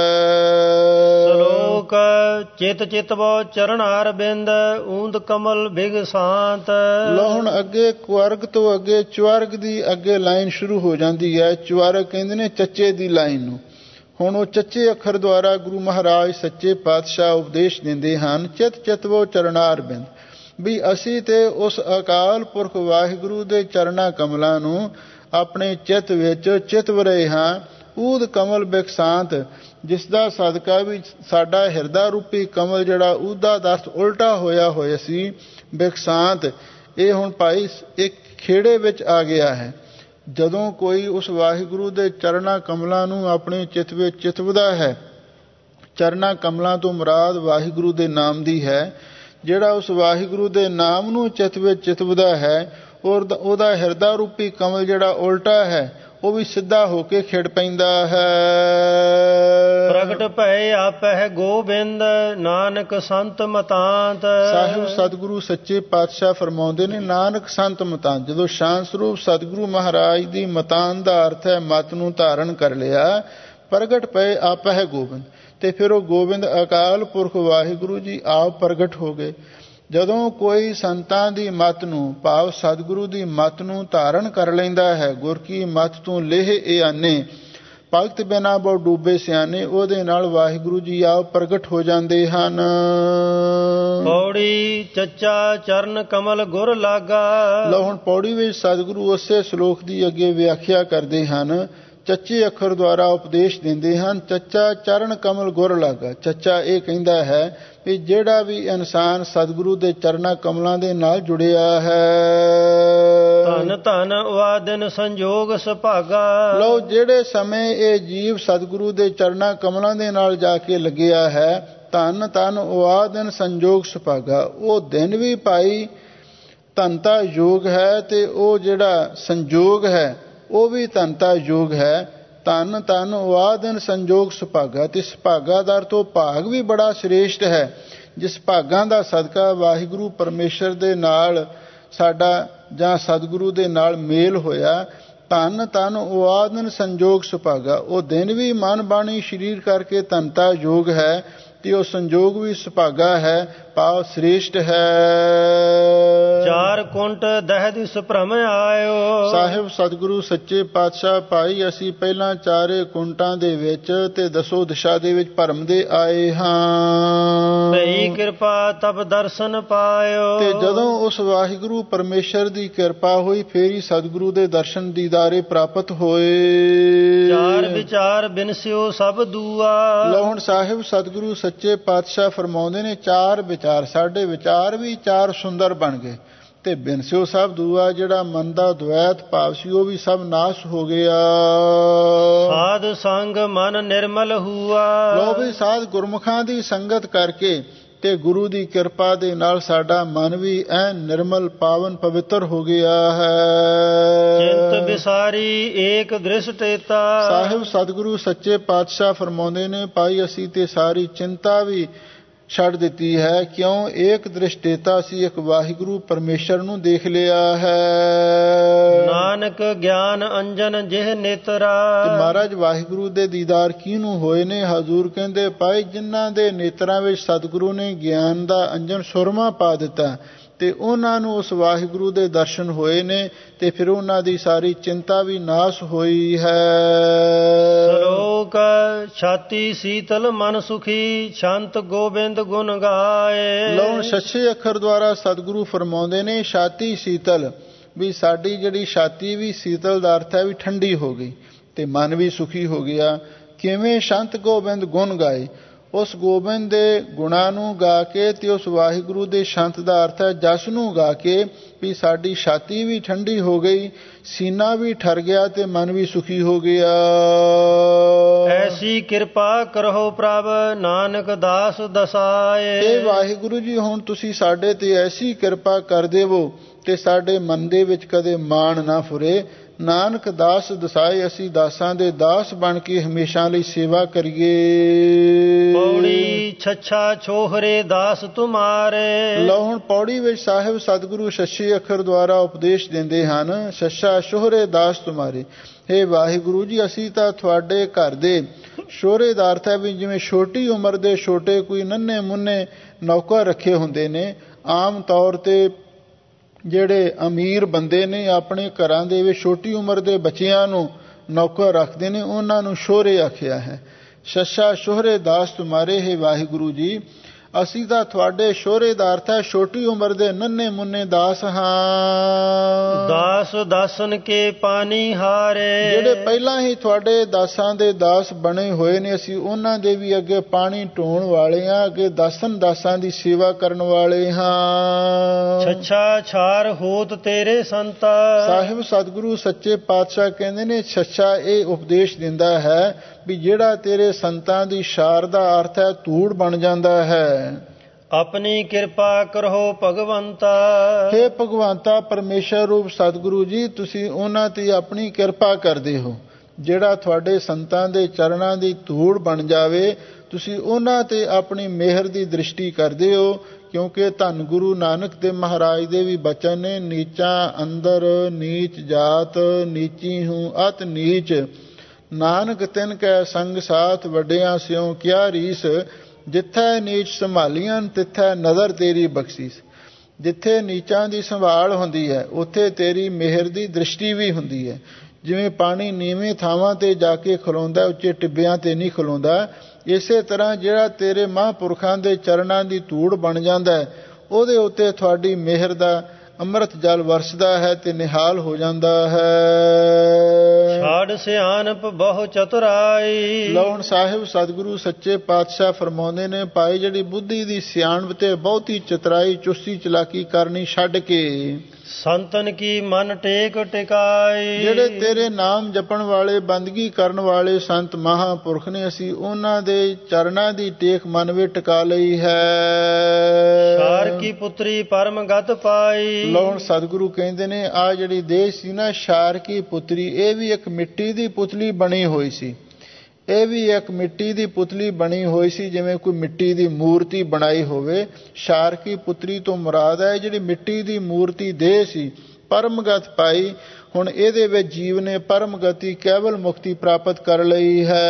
ਸ਼ਲੋਕ ਚਿਤ ਚਿਤ ਬੋ ਚਰਨਾਰ ਬਿੰਦ, ਊਂਦ ਕਮਲ ਬਿਗ ਸ਼ਾਂਤ। ਲੋ ਹੁਣ ਅੱਗੇ ਕੁਵਰਗ ਤੋਂ ਅੱਗੇ ਚਵਰਗ ਦੀ ਅੱਗੇ ਲਾਈਨ ਸ਼ੁਰੂ ਹੋ ਜਾਂਦੀ ਹੈ। ਚਵਰਗ ਕਹਿੰਦੇ ਨੇ ਚੱਚੇ ਦੀ ਲਾਈਨ ਨੂੰ। ਹੁਣ ਉਹ ਚੱਚੇ ਅੱਖਰ ਦੁਆਰਾ ਗੁਰੂ ਮਹਾਰਾਜ ਸੱਚੇ ਪਾਤਸ਼ਾਹ ਉਪਦੇਸ਼ ਦਿੰਦੇ ਹਨ। ਚਿਤ ਚਿਤਵੋ ਚਰਨਾਰ ਬਿੰਦ, ਵੀ ਅਸੀਂ ਤੇ ਉਸ ਅਕਾਲ ਪੁਰਖ ਵਾਹਿਗੁਰੂ ਦੇ ਚਰਨਾਂ ਕਮਲਾਂ ਨੂੰ ਆਪਣੇ ਚਿੱਤ ਵਿੱਚ ਚਿਤਵ ਰਹੇ ਹਾਂ। ਊਦ ਕਮਲ ਬਿਕਸਾਂਤ, ਜਿਸ ਦਾ ਸਦਕਾ ਵੀ ਸਾਡਾ ਹਿਰਦਾ ਰੂਪੀ ਕਮਲ ਜਿਹੜਾ ਊਦਾ ਦਾ ਅਰਥ ਉਲਟਾ ਹੋਇਆ ਹੋਇਆ ਸੀ, ਬਿਕਸਾਂਤ, ਇਹ ਹੁਣ ਭਾਈ ਇੱਕ ਖੇੜੇ ਵਿੱਚ ਆ ਗਿਆ ਹੈ। ਜਦੋਂ ਕੋਈ ਉਸ ਵਾਹਿਗੁਰੂ ਦੇ ਚਰਨਾਂ ਕਮਲਾਂ ਨੂੰ ਆਪਣੇ ਚਿੱਤ ਵਿੱਚ ਚਿਤਵਦਾ ਹੈ, ਚਰਨਾਂ ਕਮਲਾਂ ਤੋਂ ਮੁਰਾਦ ਵਾਹਿਗੁਰੂ ਦੇ ਨਾਮ ਦੀ ਹੈ। ਜਿਹੜਾ ਉਸ ਵਾਹਿਗੁਰੂ ਦੇ ਨਾਮ ਨੂੰ ਚਿੱਤ ਵਿੱਚ ਚਿਤਵਦਾ ਹੈ, ਔਰ ਉਹਦਾ ਹਿਰਦਾ ਰੂਪੀ ਕਮਲ ਜਿਹੜਾ ਉਲਟਾ ਹੈ ਉਹ ਵੀ ਸਿੱਧਾ ਹੋ ਕੇ ਖਿੜ ਪੈਂਦਾ ਹੈ। ਪ੍ਰਗਟ ਭਏ ਆਪਹਿ ਗੋਬਿੰਦ, ਨਾਨਕ ਸੰਤ ਮਤਾਂਤ। ਸਾਹਿਬ ਸਤਿਗੁਰੂ ਸੱਚੇ ਪਾਤਸ਼ਾਹ ਫਰਮਾਉਂਦੇ ਨੇ, ਨਾਨਕ ਸੰਤ ਮਤਾਂਤ। ਜਦੋਂ ਸ਼ਾਂਤ ਸਰੂਪ ਸਤਿਗੁਰੂ ਮਹਾਰਾਜ ਦੀ ਮਤਾਂਤ ਦਾ ਅਰਥ ਹੈ ਮਤ ਨੂੰ ਧਾਰਨ ਕਰ ਲਿਆ, ਪ੍ਰਗਟ ਪਏ ਆਪਹਿ ਗੋਬਿੰਦ, ਤੇ ਫਿਰ ਉਹ ਗੋਬਿੰਦ ਅਕਾਲ ਪੁਰਖ ਵਾਹਿਗੁਰੂ ਜੀ ਆਪ ਪ੍ਰਗਟ ਹੋ ਗਏ। ਜਦੋਂ ਕੋਈ ਸੰਤਾਂ ਦੀ ਮਤ ਨੂੰ, ਭਾਵ ਸਤਿਗੁਰੂ ਦੀ ਮਤ ਨੂੰ ਧਾਰਨ ਕਰ ਲੈਂਦਾ ਹੈ, ਗੁਰ ਕੀ ਮਤ ਤੋਂ ਲੇਹ ਇਹ ਆਨੇ, ਭਗਤ ਬਿਨਾ ਬਹੁ ਡੂਬੇ ਸਿਆਣੇ, ਉਹਦੇ ਨਾਲ ਵਾਹਿਗੁਰੂ ਜੀ ਆਪ ਪ੍ਰਗਟ ਹੋ ਜਾਂਦੇ ਹਨ। ਪੌੜੀ ਚੱਚਾ ਚਰਨ ਕਮਲ ਗੁਰ ਲਾਗਾ। ਲਓ ਹੁਣ ਪੌੜੀ ਵਿੱਚ ਸਤਿਗੁਰੂ ਉਸੇ ਸ਼ਲੋਕ ਦੀ ਅੱਗੇ ਵਿਆਖਿਆ ਕਰਦੇ ਹਨ, ਚੱਚੇ ਅੱਖਰ ਦੁਆਰਾ ਉਪਦੇਸ਼ ਦਿੰਦੇ ਹਨ। ਚੱਚਾ ਚਰਨ ਕਮਲ ਗੁਰ ਲਾਗਾ। ਚੱਚਾ ਇਹ ਕਹਿੰਦਾ ਹੈ ਵੀ ਜਿਹੜਾ ਵੀ ਇਨਸਾਨ ਸਤਿਗੁਰੂ ਦੇ ਚਰਨਾਂ ਕਮਲਾਂ ਦੇ ਨਾਲ ਜੁੜਿਆ ਹੈ, ਧਨ ਧਨ ਵਾਦਨ ਸੰਜੋਗ ਸੁਭਾਗਾ। ਲਓ ਜਿਹੜੇ ਸਮੇਂ ਇਹ ਜੀਵ ਸਤਿਗੁਰੂ ਦੇ ਚਰਨਾਂ ਕਮਲਾਂ ਦੇ ਨਾਲ ਜਾ ਕੇ ਲੱਗਿਆ ਹੈ, ਧਨ ਧਨ ਵਾਦਨ ਸੰਜੋਗ ਸੁਭਾਗਾ, ਉਹ ਦਿਨ ਵੀ ਭਾਈ ਧਨਤਾ ਯੋਗ ਹੈ, ਤੇ ਉਹ ਜਿਹੜਾ ਸੰਜੋਗ ਹੈ ਉਹ ਵੀ ਧਨਤਾ ਯੋਗ ਹੈ। ਧਨ ਧਨ ਵਾਦਨ ਸੰਜੋਗ ਸੁਭਾਗਾ, ਤੇ ਸੁਭਾਗਾ ਦਾ ਅਰਥ ਉਹ ਭਾਗ ਵੀ ਬੜਾ ਸ੍ਰੇਸ਼ਟ ਹੈ, ਜਿਸ ਭਾਗਾਂ ਦਾ ਸਦਕਾ ਵਾਹਿਗੁਰੂ ਪਰਮੇਸ਼ਰ ਦੇ ਨਾਲ ਸਾਡਾ ਜਾਂ ਸਤਿਗੁਰੂ ਦੇ ਨਾਲ ਮੇਲ ਹੋਇਆ। ਧਨ ਧਨ ਵਾਦਨ ਸੰਜੋਗ ਸੁਭਾਗਾ, ਉਹ ਦਿਨ ਵੀ ਮਨ ਬਾਣੀ ਸਰੀਰ ਕਰਕੇ ਧਨਤਾ ਯੋਗ ਹੈ, ਤੇ ਉਹ ਸੰਜੋਗ ਵੀ ਸੁਭਾਗਾ ਹੈ, ਭਾਵ ਸ੍ਰੇਸ਼ਟ ਹੈ। ਚਾਰ ਕੁੰਟ ਦਹਿ ਸੁਭ੍ਰਮ ਆਇਓ। ਸਾਹਿਬ ਸਤਿਗੁਰੂ ਸੱਚੇ ਪਾਤਸ਼ਾਹ, ਭਾਈ ਅਸੀਂ ਪਹਿਲਾਂ ਚਾਰੇ ਕੁੰਟਾਂ ਦੇ ਵਿੱਚ ਤੇ ਦਸੋ ਦਿਸ਼ਾ ਦੇ ਵਿੱਚ ਭਰਮ ਦੇ ਆਏ ਹਾਂ। ਭਈ ਕਿਰਪਾ ਤਬ ਦਰਸ਼ਨ ਪਾਇਓ। ਤੇ ਜਦੋਂ ਉਸ ਵਾਹਿਗੁਰੂ ਪਰਮੇਸ਼ਰ ਦੀ ਕਿਰਪਾ ਹੋਈ, ਫੇਰ ਹੀ ਸਤਿਗੁਰੂ ਦੇ ਦਰਸ਼ਨ ਦੀਦਾਰੇ ਪ੍ਰਾਪਤ ਹੋਏ। ਚਾਰ ਵਿਚਾਰ ਬਿਨਸਿਓ ਸਭ ਦੂਆ। ਲਓ ਹੁਣ ਸਾਹਿਬ ਸਤਿਗੁਰੂ ਸੱਚੇ ਪਾਤਸ਼ਾਹ ਫਰਮਾਉਂਦੇ ਨੇ, ਚਾਰ ਵਿਚਾਰ, ਸਾਡੇ ਵਿਚਾਰ ਵੀ ਚਾਰ ਸੁੰਦਰ ਬਣ ਗਏ, ਤੇ ਬਿਨਸਿਓ ਸਭ ਦੂਆ, ਜਿਹੜਾ ਮਨ ਦਾ ਦ્વੈਤ ਭਾਵ ਸੀ ਉਹ ਵੀ ਸਭ ਨਾਸ਼ ਹੋ ਗਿਆ। ਸਾਧ ਸੰਗ ਮਨ ਨਿਰਮਲ ਹੁਆ। ਲੋ ਵੀ ਸਾਧ ਗੁਰਮੁਖਾਂ ਦੀ ਸੰਗਤ ਕਰਕੇ ਤੇ ਗੁਰੂ ਦੀ ਕਿਰਪਾ ਦੇ ਨਾਲ ਸਾਡਾ ਮਨ ਵੀ ਐਨ ਨਿਰਮਲ ਪਾਵਨ ਪਵਿੱਤਰ ਹੋ ਗਿਆ ਹੈ। ਚਿੰਤ ਵਿਸਾਰੀ ਏਕ ਦ੍ਰਿਸ਼ਟੇਤਾ। ਸਾਹਿਬ ਸਤਿਗੁਰੂ ਸੱਚੇ ਪਾਤਸ਼ਾਹ ਫਰਮਾਉਂਦੇ ਨੇ, ਭਾਈ ਅਸੀਂ ਤੇ ਸਾਰੀ ਚਿੰਤਾ ਵੀ ਛੱਡ ਦਿੱਤੀ ਹੈ। ਕਿਉਂ? ਏਕ ਦ੍ਰਿਸ਼ਟੇਤਾ, ਸੀ ਇੱਕ ਵਾਹਿਗੁਰੂ ਪਰਮੇਸ਼ਰ ਨੂੰ ਦੇਖ ਲਿਆ ਹੈ। ਨਾਨਕ ਗਿਆਨ ਅੰਜਨ ਜਿਹ ਨੇਤਰਾ। ਤੇ ਮਹਾਰਾਜ ਵਾਹਿਗੁਰੂ ਦੇ ਦੀਦਾਰ ਕਿਹਨੂੰ ਹੋਏ ਨੇ? ਹਜ਼ੂਰ ਕਹਿੰਦੇ, ਭਾਈ ਜਿਨ੍ਹਾਂ ਦੇ ਨੇਤਰਾਂ ਵਿੱਚ ਸਤਿਗੁਰੂ ਨੇ ਗਿਆਨ ਦਾ ਅੰਜਨ ਸੁਰਮਾ ਪਾ ਦਿੱਤਾ, ਤੇ ਉਹਨਾਂ ਨੂੰ ਉਸ ਵਾਹਿਗੁਰੂ ਦੇ ਦਰਸ਼ਨ ਹੋਏ ਨੇ, ਤੇ ਫਿਰ ਉਹਨਾਂ ਦੀ ਸਾਰੀ ਚਿੰਤਾ ਵੀ ਨਾਸ਼ ਹੋਈ ਹੈ। ਸ਼ਲੋਕ ਛਾਤੀ ਸੀਤਲ ਮਨ ਸੁਖੀ, ਸ਼ੰਤ ਗੋਬਿੰਦ ਗੁਣ ਗਾਏ। ਲਓ ਸੱਚੇ ਅੱਖਰ ਦੁਆਰਾ ਸਤਿਗੁਰੂ ਫਰਮਾਉਂਦੇ ਨੇ, ਛਾਤੀ ਸੀਤਲ, ਵੀ ਸਾਡੀ ਜਿਹੜੀ ਛਾਤੀ ਵੀ ਸੀਤਲ ਦਾ ਅਰਥ ਹੈ ਵੀ ਠੰਡੀ ਹੋ ਗਈ, ਤੇ ਮਨ ਵੀ ਸੁਖੀ ਹੋ ਗਿਆ। ਕਿਵੇਂ? ਸ਼ੰਤ ਗੋਬਿੰਦ ਗੁਣ ਗਾਏ, ਉਸ ਗੋਬਿੰਦ ਦੇ ਗੁਣਾਂ ਨੂੰ ਗਾ ਕੇ, ਤੇ ਉਸ ਵਾਹਿਗੁਰੂ ਦੇ ਸ਼ੰਤ ਦਾ ਅਰਥ ਹੈ ਜਸ ਨੂੰ ਗਾ ਕੇ, ਵੀ ਸਾਡੀ ਛਾਤੀ ਵੀ ਠੰਡੀ ਹੋ ਗਈ, ਸੀਨਾ ਵੀ ਠਰ ਗਿਆ, ਤੇ ਮਨ ਵੀ ਸੁਖੀ ਹੋ ਗਿਆ। ਐਸੀ ਕਿਰਪਾ ਕਰੋ ਪ੍ਰਭ, ਨਾਨਕ ਦਾਸ ਦਸਾਏ। ਤੇ ਵਾਹਿਗੁਰੂ ਜੀ ਹੁਣ ਤੁਸੀਂ ਸਾਡੇ ਤੇ ਐਸੀ ਕਿਰਪਾ ਕਰ ਦੇਵੋ, ਤੇ ਸਾਡੇ ਮਨ ਦੇ ਵਿੱਚ ਕਦੇ ਮਾਣ ਨਾ ਫੁਰੇ। ਨਾਨਕ ਦਾਸ ਦਸਾਏ, ਅਸੀਂ ਦਾਸਾਂ ਦੇ ਦਾਸ ਬਣ ਕੇ ਹਮੇਸ਼ਾ ਲਈ ਸੇਵਾ ਕਰੀਏ। ਪੌੜੀ ਛੱਛਾ ਛੋਹਰੇ ਦਾਸ ਤੁਮਾਰੇ। ਲਓ ਹੁਣ ਪੌੜੀ ਵਿੱਚ ਸਾਹਿਬ ਸਤਿਗੁਰੂ ਛੱਛੇ ਅੱਖਰ ਦੁਆਰਾ ਉਪਦੇਸ਼ ਦਿੰਦੇ ਹਨ, ਛੱਛਾ ਛੋਹਰੇ ਦਾਸ ਤੁਮਾਰੇ। ਹੇ ਵਾਹਿਗੁਰੂ ਜੀ, ਅਸੀਂ ਤਾਂ ਤੁਹਾਡੇ ਘਰ ਦੇ ਸ਼ੋਹਰੇ ਦਾ ਅਰਥ ਹੈ ਵੀ ਜਿਵੇਂ ਛੋਟੀ ਉਮਰ ਦੇ ਛੋਟੇ ਕੋਈ ਨੰਨੇ ਮੁੰਨੇ ਨੌਕਰ ਰੱਖੇ ਹੁੰਦੇ ਨੇ। ਆਮ ਤੌਰ ਤੇ ਜਿਹੜੇ ਅਮੀਰ ਬੰਦੇ ਨੇ ਆਪਣੇ ਘਰਾਂ ਦੇ ਵਿੱਚ ਛੋਟੀ ਉਮਰ ਦੇ ਬੱਚਿਆਂ ਨੂੰ ਨੌਕਰ ਰੱਖਦੇ ਨੇ, ਉਹਨਾਂ ਨੂੰ ਸ਼ੋਹਰੇ ਆਖਿਆ ਹੈ। ਛੱਛਾ ਸ਼ੋਹਰੇ ਦਾਸ ਤੁਮਾਰੇ। ਹੈ ਵਾਹਿਗੁਰੂ ਜੀ, ਅਸੀਂ ਤਾਂ ਤੁਹਾਡੇ ਸ਼ੋਹਰੇ ਦਾ ਅਰਥ ਹੈ ਛੋਟੀ ਉਮਰ ਦੇ ਨੰਨੇ ਮੁੰਨੇ ਦਾਸ ਹਾਂ। ਦਾਸ ਦਾਸਨ ਕੇ ਪਾਣੀ ਹਾਰੇ, ਜਿਹੜੇ ਪਹਿਲਾਂ ਹੀ ਤੁਹਾਡੇ ਦਾਸਾਂ ਦੇ ਦਾਸ ਬਣੇ ਹੋਏ ਨੇ, ਅਸੀਂ ਉਹਨਾਂ ਦੇ ਵੀ ਅੱਗੇ ਪਾਣੀ ਢੋਣ ਵਾਲੇ ਹਾਂ, ਅੱਗੇ ਦਾਸਾਂ ਦੀ ਸੇਵਾ ਕਰਨ ਵਾਲੇ ਹਾਂ। ਛੱਛਾ ਛਾਰ ਹੋਤ ਤੇਰੇ ਸੰਤਾ, ਸਾਹਿਬ ਸਤਿਗੁਰੂ ਸੱਚੇ ਪਾਤਸ਼ਾਹ ਕਹਿੰਦੇ ਨੇ ਛੱਛਾ ਇਹ ਉਪਦੇਸ਼ ਦਿੰਦਾ ਹੈ ਵੀ ਜਿਹੜਾ ਤੇਰੇ ਸੰਤਾਂ ਦੀ ਛਾਰ ਦਾ ਅਰਥ ਹੈ ਧੂੜ ਬਣ ਜਾਂਦਾ ਹੈ। ਆਪਣੀ ਕਿਰਪਾ ਕਰੋ ਭਗਵੰਤਾ, ਹੇ ਭਗਵੰਤਾ ਪਰਮੇਸ਼ਰ ਰੂਪ ਸਤਿਗੁਰੂ ਜੀ ਤੁਸੀਂ ਉਹਨਾਂ ਤੇ ਆਪਣੀ ਕਿਰਪਾ ਕਰਦੇ ਹੋ। ਜਿਹੜਾ ਤੁਹਾਡੇ ਸੰਤਾਂ ਦੇ ਚਰਨਾਂ ਦੀ ਧੂੜ ਬਣ ਜਾਵੇ ਤੁਸੀਂ ਉਹਨਾਂ ਤੇ ਆਪਣੀ ਮਿਹਰ ਦੀ ਦ੍ਰਿਸ਼ਟੀ ਕਰਦੇ ਹੋ। ਕਿਉਂਕਿ ਧੰਨ ਗੁਰੂ ਨਾਨਕ ਦੇਵ ਮਹਾਰਾਜ ਦੇ ਵੀ ਬਚਨ ਨੇ, ਨੀਚਾਂ ਅੰਦਰ ਨੀਚ ਜਾਤ, ਨੀਚੀ ਹੂੰ ਅਤ ਨੀਚ, ਨਾਨਕ ਤਿਨ ਕੈ ਸੰਗ ਸਾਥ, ਵੱਡਿਆਂ ਸਿਉ ਕਿਆ ਰੀਸ, ਜਿੱਥੈ ਨੀਚ ਸੰਭਾਲੀਆਂ ਤਿੱਥੈ ਨਜ਼ਰ ਤੇਰੀ ਬਖਸ਼ੀਸ। ਜਿੱਥੇ ਨੀਚਾਂ ਦੀ ਸੰਭਾਲ ਹੁੰਦੀ ਹੈ ਉੱਥੇ ਤੇਰੀ ਮਿਹਰ ਦੀ ਦ੍ਰਿਸ਼ਟੀ ਵੀ ਹੁੰਦੀ ਹੈ। ਜਿਵੇਂ ਪਾਣੀ ਨੀਵੇਂ ਥਾਵਾਂ ਤੇ ਜਾ ਕੇ ਖਲੋਂਦਾ, ਉੱਚੇ ਟਿੱਬਿਆਂ ਤੇ ਨਹੀਂ ਖਲੋਂਦਾ, ਇਸੇ ਤਰ੍ਹਾਂ ਜਿਹੜਾ ਤੇਰੇ ਮਹਾਂਪੁਰਖਾਂ ਦੇ ਚਰਨਾਂ ਦੀ ਧੂੜ ਬਣ ਜਾਂਦਾ ਹੈ ਉਹਦੇ ਉੱਤੇ ਤੁਹਾਡੀ ਮਿਹਰ ਦਾ ਅੰਮ੍ਰਿਤ ਜਲ ਵਰਸਦਾ ਹੈ ਤੇ ਨਿਹਾਲ ਹੋ ਜਾਂਦਾ ਹੈ। ਛਾੜ ਸਿਆਣਪ ਬਹੁ ਚਤੁਰਾਈ, ਲਓ ਹੁਣ ਸਾਹਿਬ ਸਤਿਗੁਰੂ ਸੱਚੇ ਪਾਤਸ਼ਾਹ ਫਰਮਾਉਂਦੇ ਨੇ ਭਾਈ ਜਿਹੜੀ ਬੁੱਧੀ ਦੀ ਸਿਆਣਪ ਤੇ ਬਹੁਤੀ ਚਤੁਰਾਈ ਚੁਸਤੀ ਚਲਾਕੀ ਕਰਨੀ ਛੱਡ ਕੇ ਸੰਤਨ ਕੀ ਮਨ ਟੇਕ ਟਿਕਾਈ, ਜਿਹੜੇ ਤੇਰੇ ਨਾਮ ਜਪਣ ਵਾਲੇ ਬੰਦਗੀ ਕਰਨ ਵਾਲੇ ਸੰਤ ਮਹਾਂਪੁਰਖ ਨੇ ਅਸੀਂ ਉਹਨਾਂ ਦੇ ਚਰਨਾਂ ਦੀ ਟੇਕ ਮਨ ਵਿੱਚ ਟਿਕਾ ਲਈ ਹੈ। ਸ਼ਾਰ ਕੀ ਪੁੱਤਰੀ ਪਰਮ ਗਤ ਪਾਈ, ਲਓ ਸਤਿਗੁਰੂ ਕਹਿੰਦੇ ਨੇ ਆ ਜਿਹੜੀ ਦੇਹ ਸੀ ਨਾ ਸ਼ਾਰ ਕੀ ਪੁੱਤਰੀ, ਇਹ ਵੀ ਇੱਕ ਮਿੱਟੀ ਦੀ ਪੁਤਲੀ ਬਣੀ ਹੋਈ ਸੀ। ਇਹ ਵੀ ਇੱਕ ਮਿੱਟੀ ਦੀ ਪੁਤਲੀ ਬਣੀ ਹੋਈ ਸੀ, ਜਿਵੇਂ ਕੋਈ ਮਿੱਟੀ ਦੀ ਮੂਰਤੀ ਬਣਾਈ ਹੋਵੇ। ਸ਼ਾਰ ਕੀ ਪੁੱਤਰੀ ਤੋਂ ਮੁਰਾਦ ਹੈ ਜਿਹੜੀ ਮਿੱਟੀ ਦੀ ਮੂਰਤੀ ਦੇਹ ਸੀ, ਪਰਮਗਤ ਪਾਈ। ਹੁਣ ਇਹਦੇ ਵਿੱਚ ਜੀਵ ਨੇ ਪਰਮ ਗਤੀ ਕੇਵਲ ਮੁਕਤੀ ਪ੍ਰਾਪਤ ਕਰ ਲਈ ਹੈ।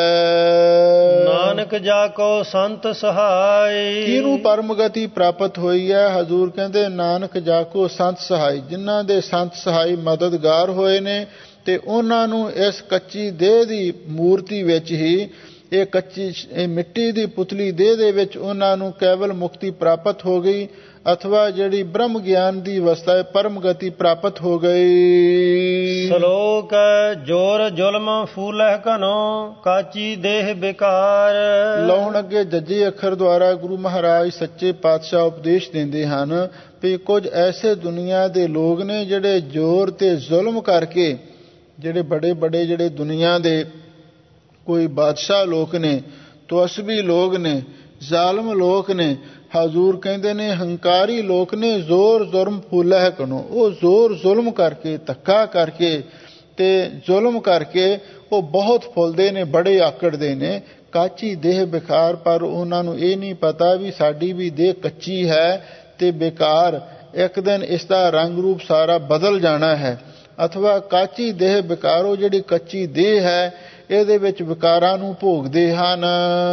ਨਾਨਕ ਜਾ ਕੋ ਸੰਤ ਸਹਾਈ, ਕਿਹਨੂੰ ਪਰਮ ਗਤੀ ਪ੍ਰਾਪਤ ਹੋਈ ਹੈ? ਹਜ਼ੂਰ ਕਹਿੰਦੇ ਨਾਨਕ ਜਾ ਕੋ ਸੰਤ ਸਹਾਈ, ਜਿਨ੍ਹਾਂ ਦੇ ਸੰਤ ਸਹਾਈ ਮਦਦਗਾਰ ਹੋਏ ਨੇ ਤੇ ਉਹਨਾਂ ਨੂੰ ਇਸ ਕੱਚੀ ਦੇਹ ਦੀ ਮੂਰਤੀ ਵਿੱਚ ਹੀ, ਇਹ ਮਿੱਟੀ ਦੀ ਪੁਤਲੀ ਦੇਹ ਦੇ ਵਿੱਚ ਉਹਨਾਂ ਨੂੰ ਕੇਵਲ ਮੁਕਤੀ ਪ੍ਰਾਪਤ ਹੋ ਗਈ, ਅਥਵਾ ਜਿਹੜੀ ਬ੍ਰਹਮ ਗਿਆਨ ਦੀ ਅਵਸਥਾ ਹੈ ਪਰਮ ਗਤੀ ਪ੍ਰਾਪਤ ਹੋ ਗਈ। ਸ਼ਲੋਕ ਜੋਰ ਜ਼ੁਲਮ ਫੂਲਹਿ ਘਨੋ, ਕਾਚੀ ਦੇਹ ਬੇਕਾਰ। ਲਾਉਣ ਅੱਗੇ ਜੱਜੀ ਅੱਖਰ ਦੁਆਰਾ ਗੁਰੂ ਮਹਾਰਾਜ ਸੱਚੇ ਪਾਤਸ਼ਾਹ ਉਪਦੇਸ਼ ਦਿੰਦੇ ਹਨ ਵੀ ਕੁਝ ਐਸੇ ਦੁਨੀਆ ਦੇ ਲੋਕ ਨੇ ਜਿਹੜੇ ਜ਼ੋਰ ਤੇ ਜ਼ੁਲਮ ਕਰਕੇ, ਜਿਹੜੇ ਬੜੇ ਜਿਹੜੇ ਦੁਨੀਆ ਦੇ ਕੋਈ ਬਾਦਸ਼ਾਹ ਲੋਕ ਨੇ, ਤਵਸਬੀ ਲੋਕ ਨੇ, ਜ਼ਾਲਮ ਲੋਕ ਨੇ, ਹਜ਼ੂਰ ਕਹਿੰਦੇ ਨੇ ਹੰਕਾਰੀ ਲੋਕ ਨੇ, ਜ਼ੋਰ ਜ਼ੁਲਮ ਫੂਲਹਿ ਘਨੋ, ਉਹ ਜ਼ੋਰ ਜ਼ੁਲਮ ਕਰਕੇ, ਧੱਕਾ ਕਰਕੇ ਤੇ ਜ਼ੁਲਮ ਕਰਕੇ ਉਹ ਬਹੁਤ ਫੁੱਲਦੇ ਨੇ, ਬੜੇ ਆਕੜਦੇ ਨੇ। ਕਾਚੀ ਦੇਹ ਬੇਕਾਰ, ਪਰ ਉਹਨਾਂ ਨੂੰ ਇਹ ਨਹੀਂ ਪਤਾ ਵੀ ਸਾਡੀ ਵੀ ਦੇਹ ਕੱਚੀ ਹੈ ਤੇ ਬੇਕਾਰ, ਇੱਕ ਦਿਨ ਇਸ ਦਾ ਰੰਗ ਰੂਪ ਸਾਰਾ ਬਦਲ ਜਾਣਾ ਹੈ। ਅਥਵਾ ਕਾਚੀ ਦੇਹ ਵਿਕਾਰੋ, ਜਿਹੜੀ ਕੱਚੀ ਦੇਹ ਹੈ ਇਹਦੇ ਵਿੱਚ ਵਿਕਾਰਾਂ ਨੂੰ ਭੋਗਦੇ ਹਨ।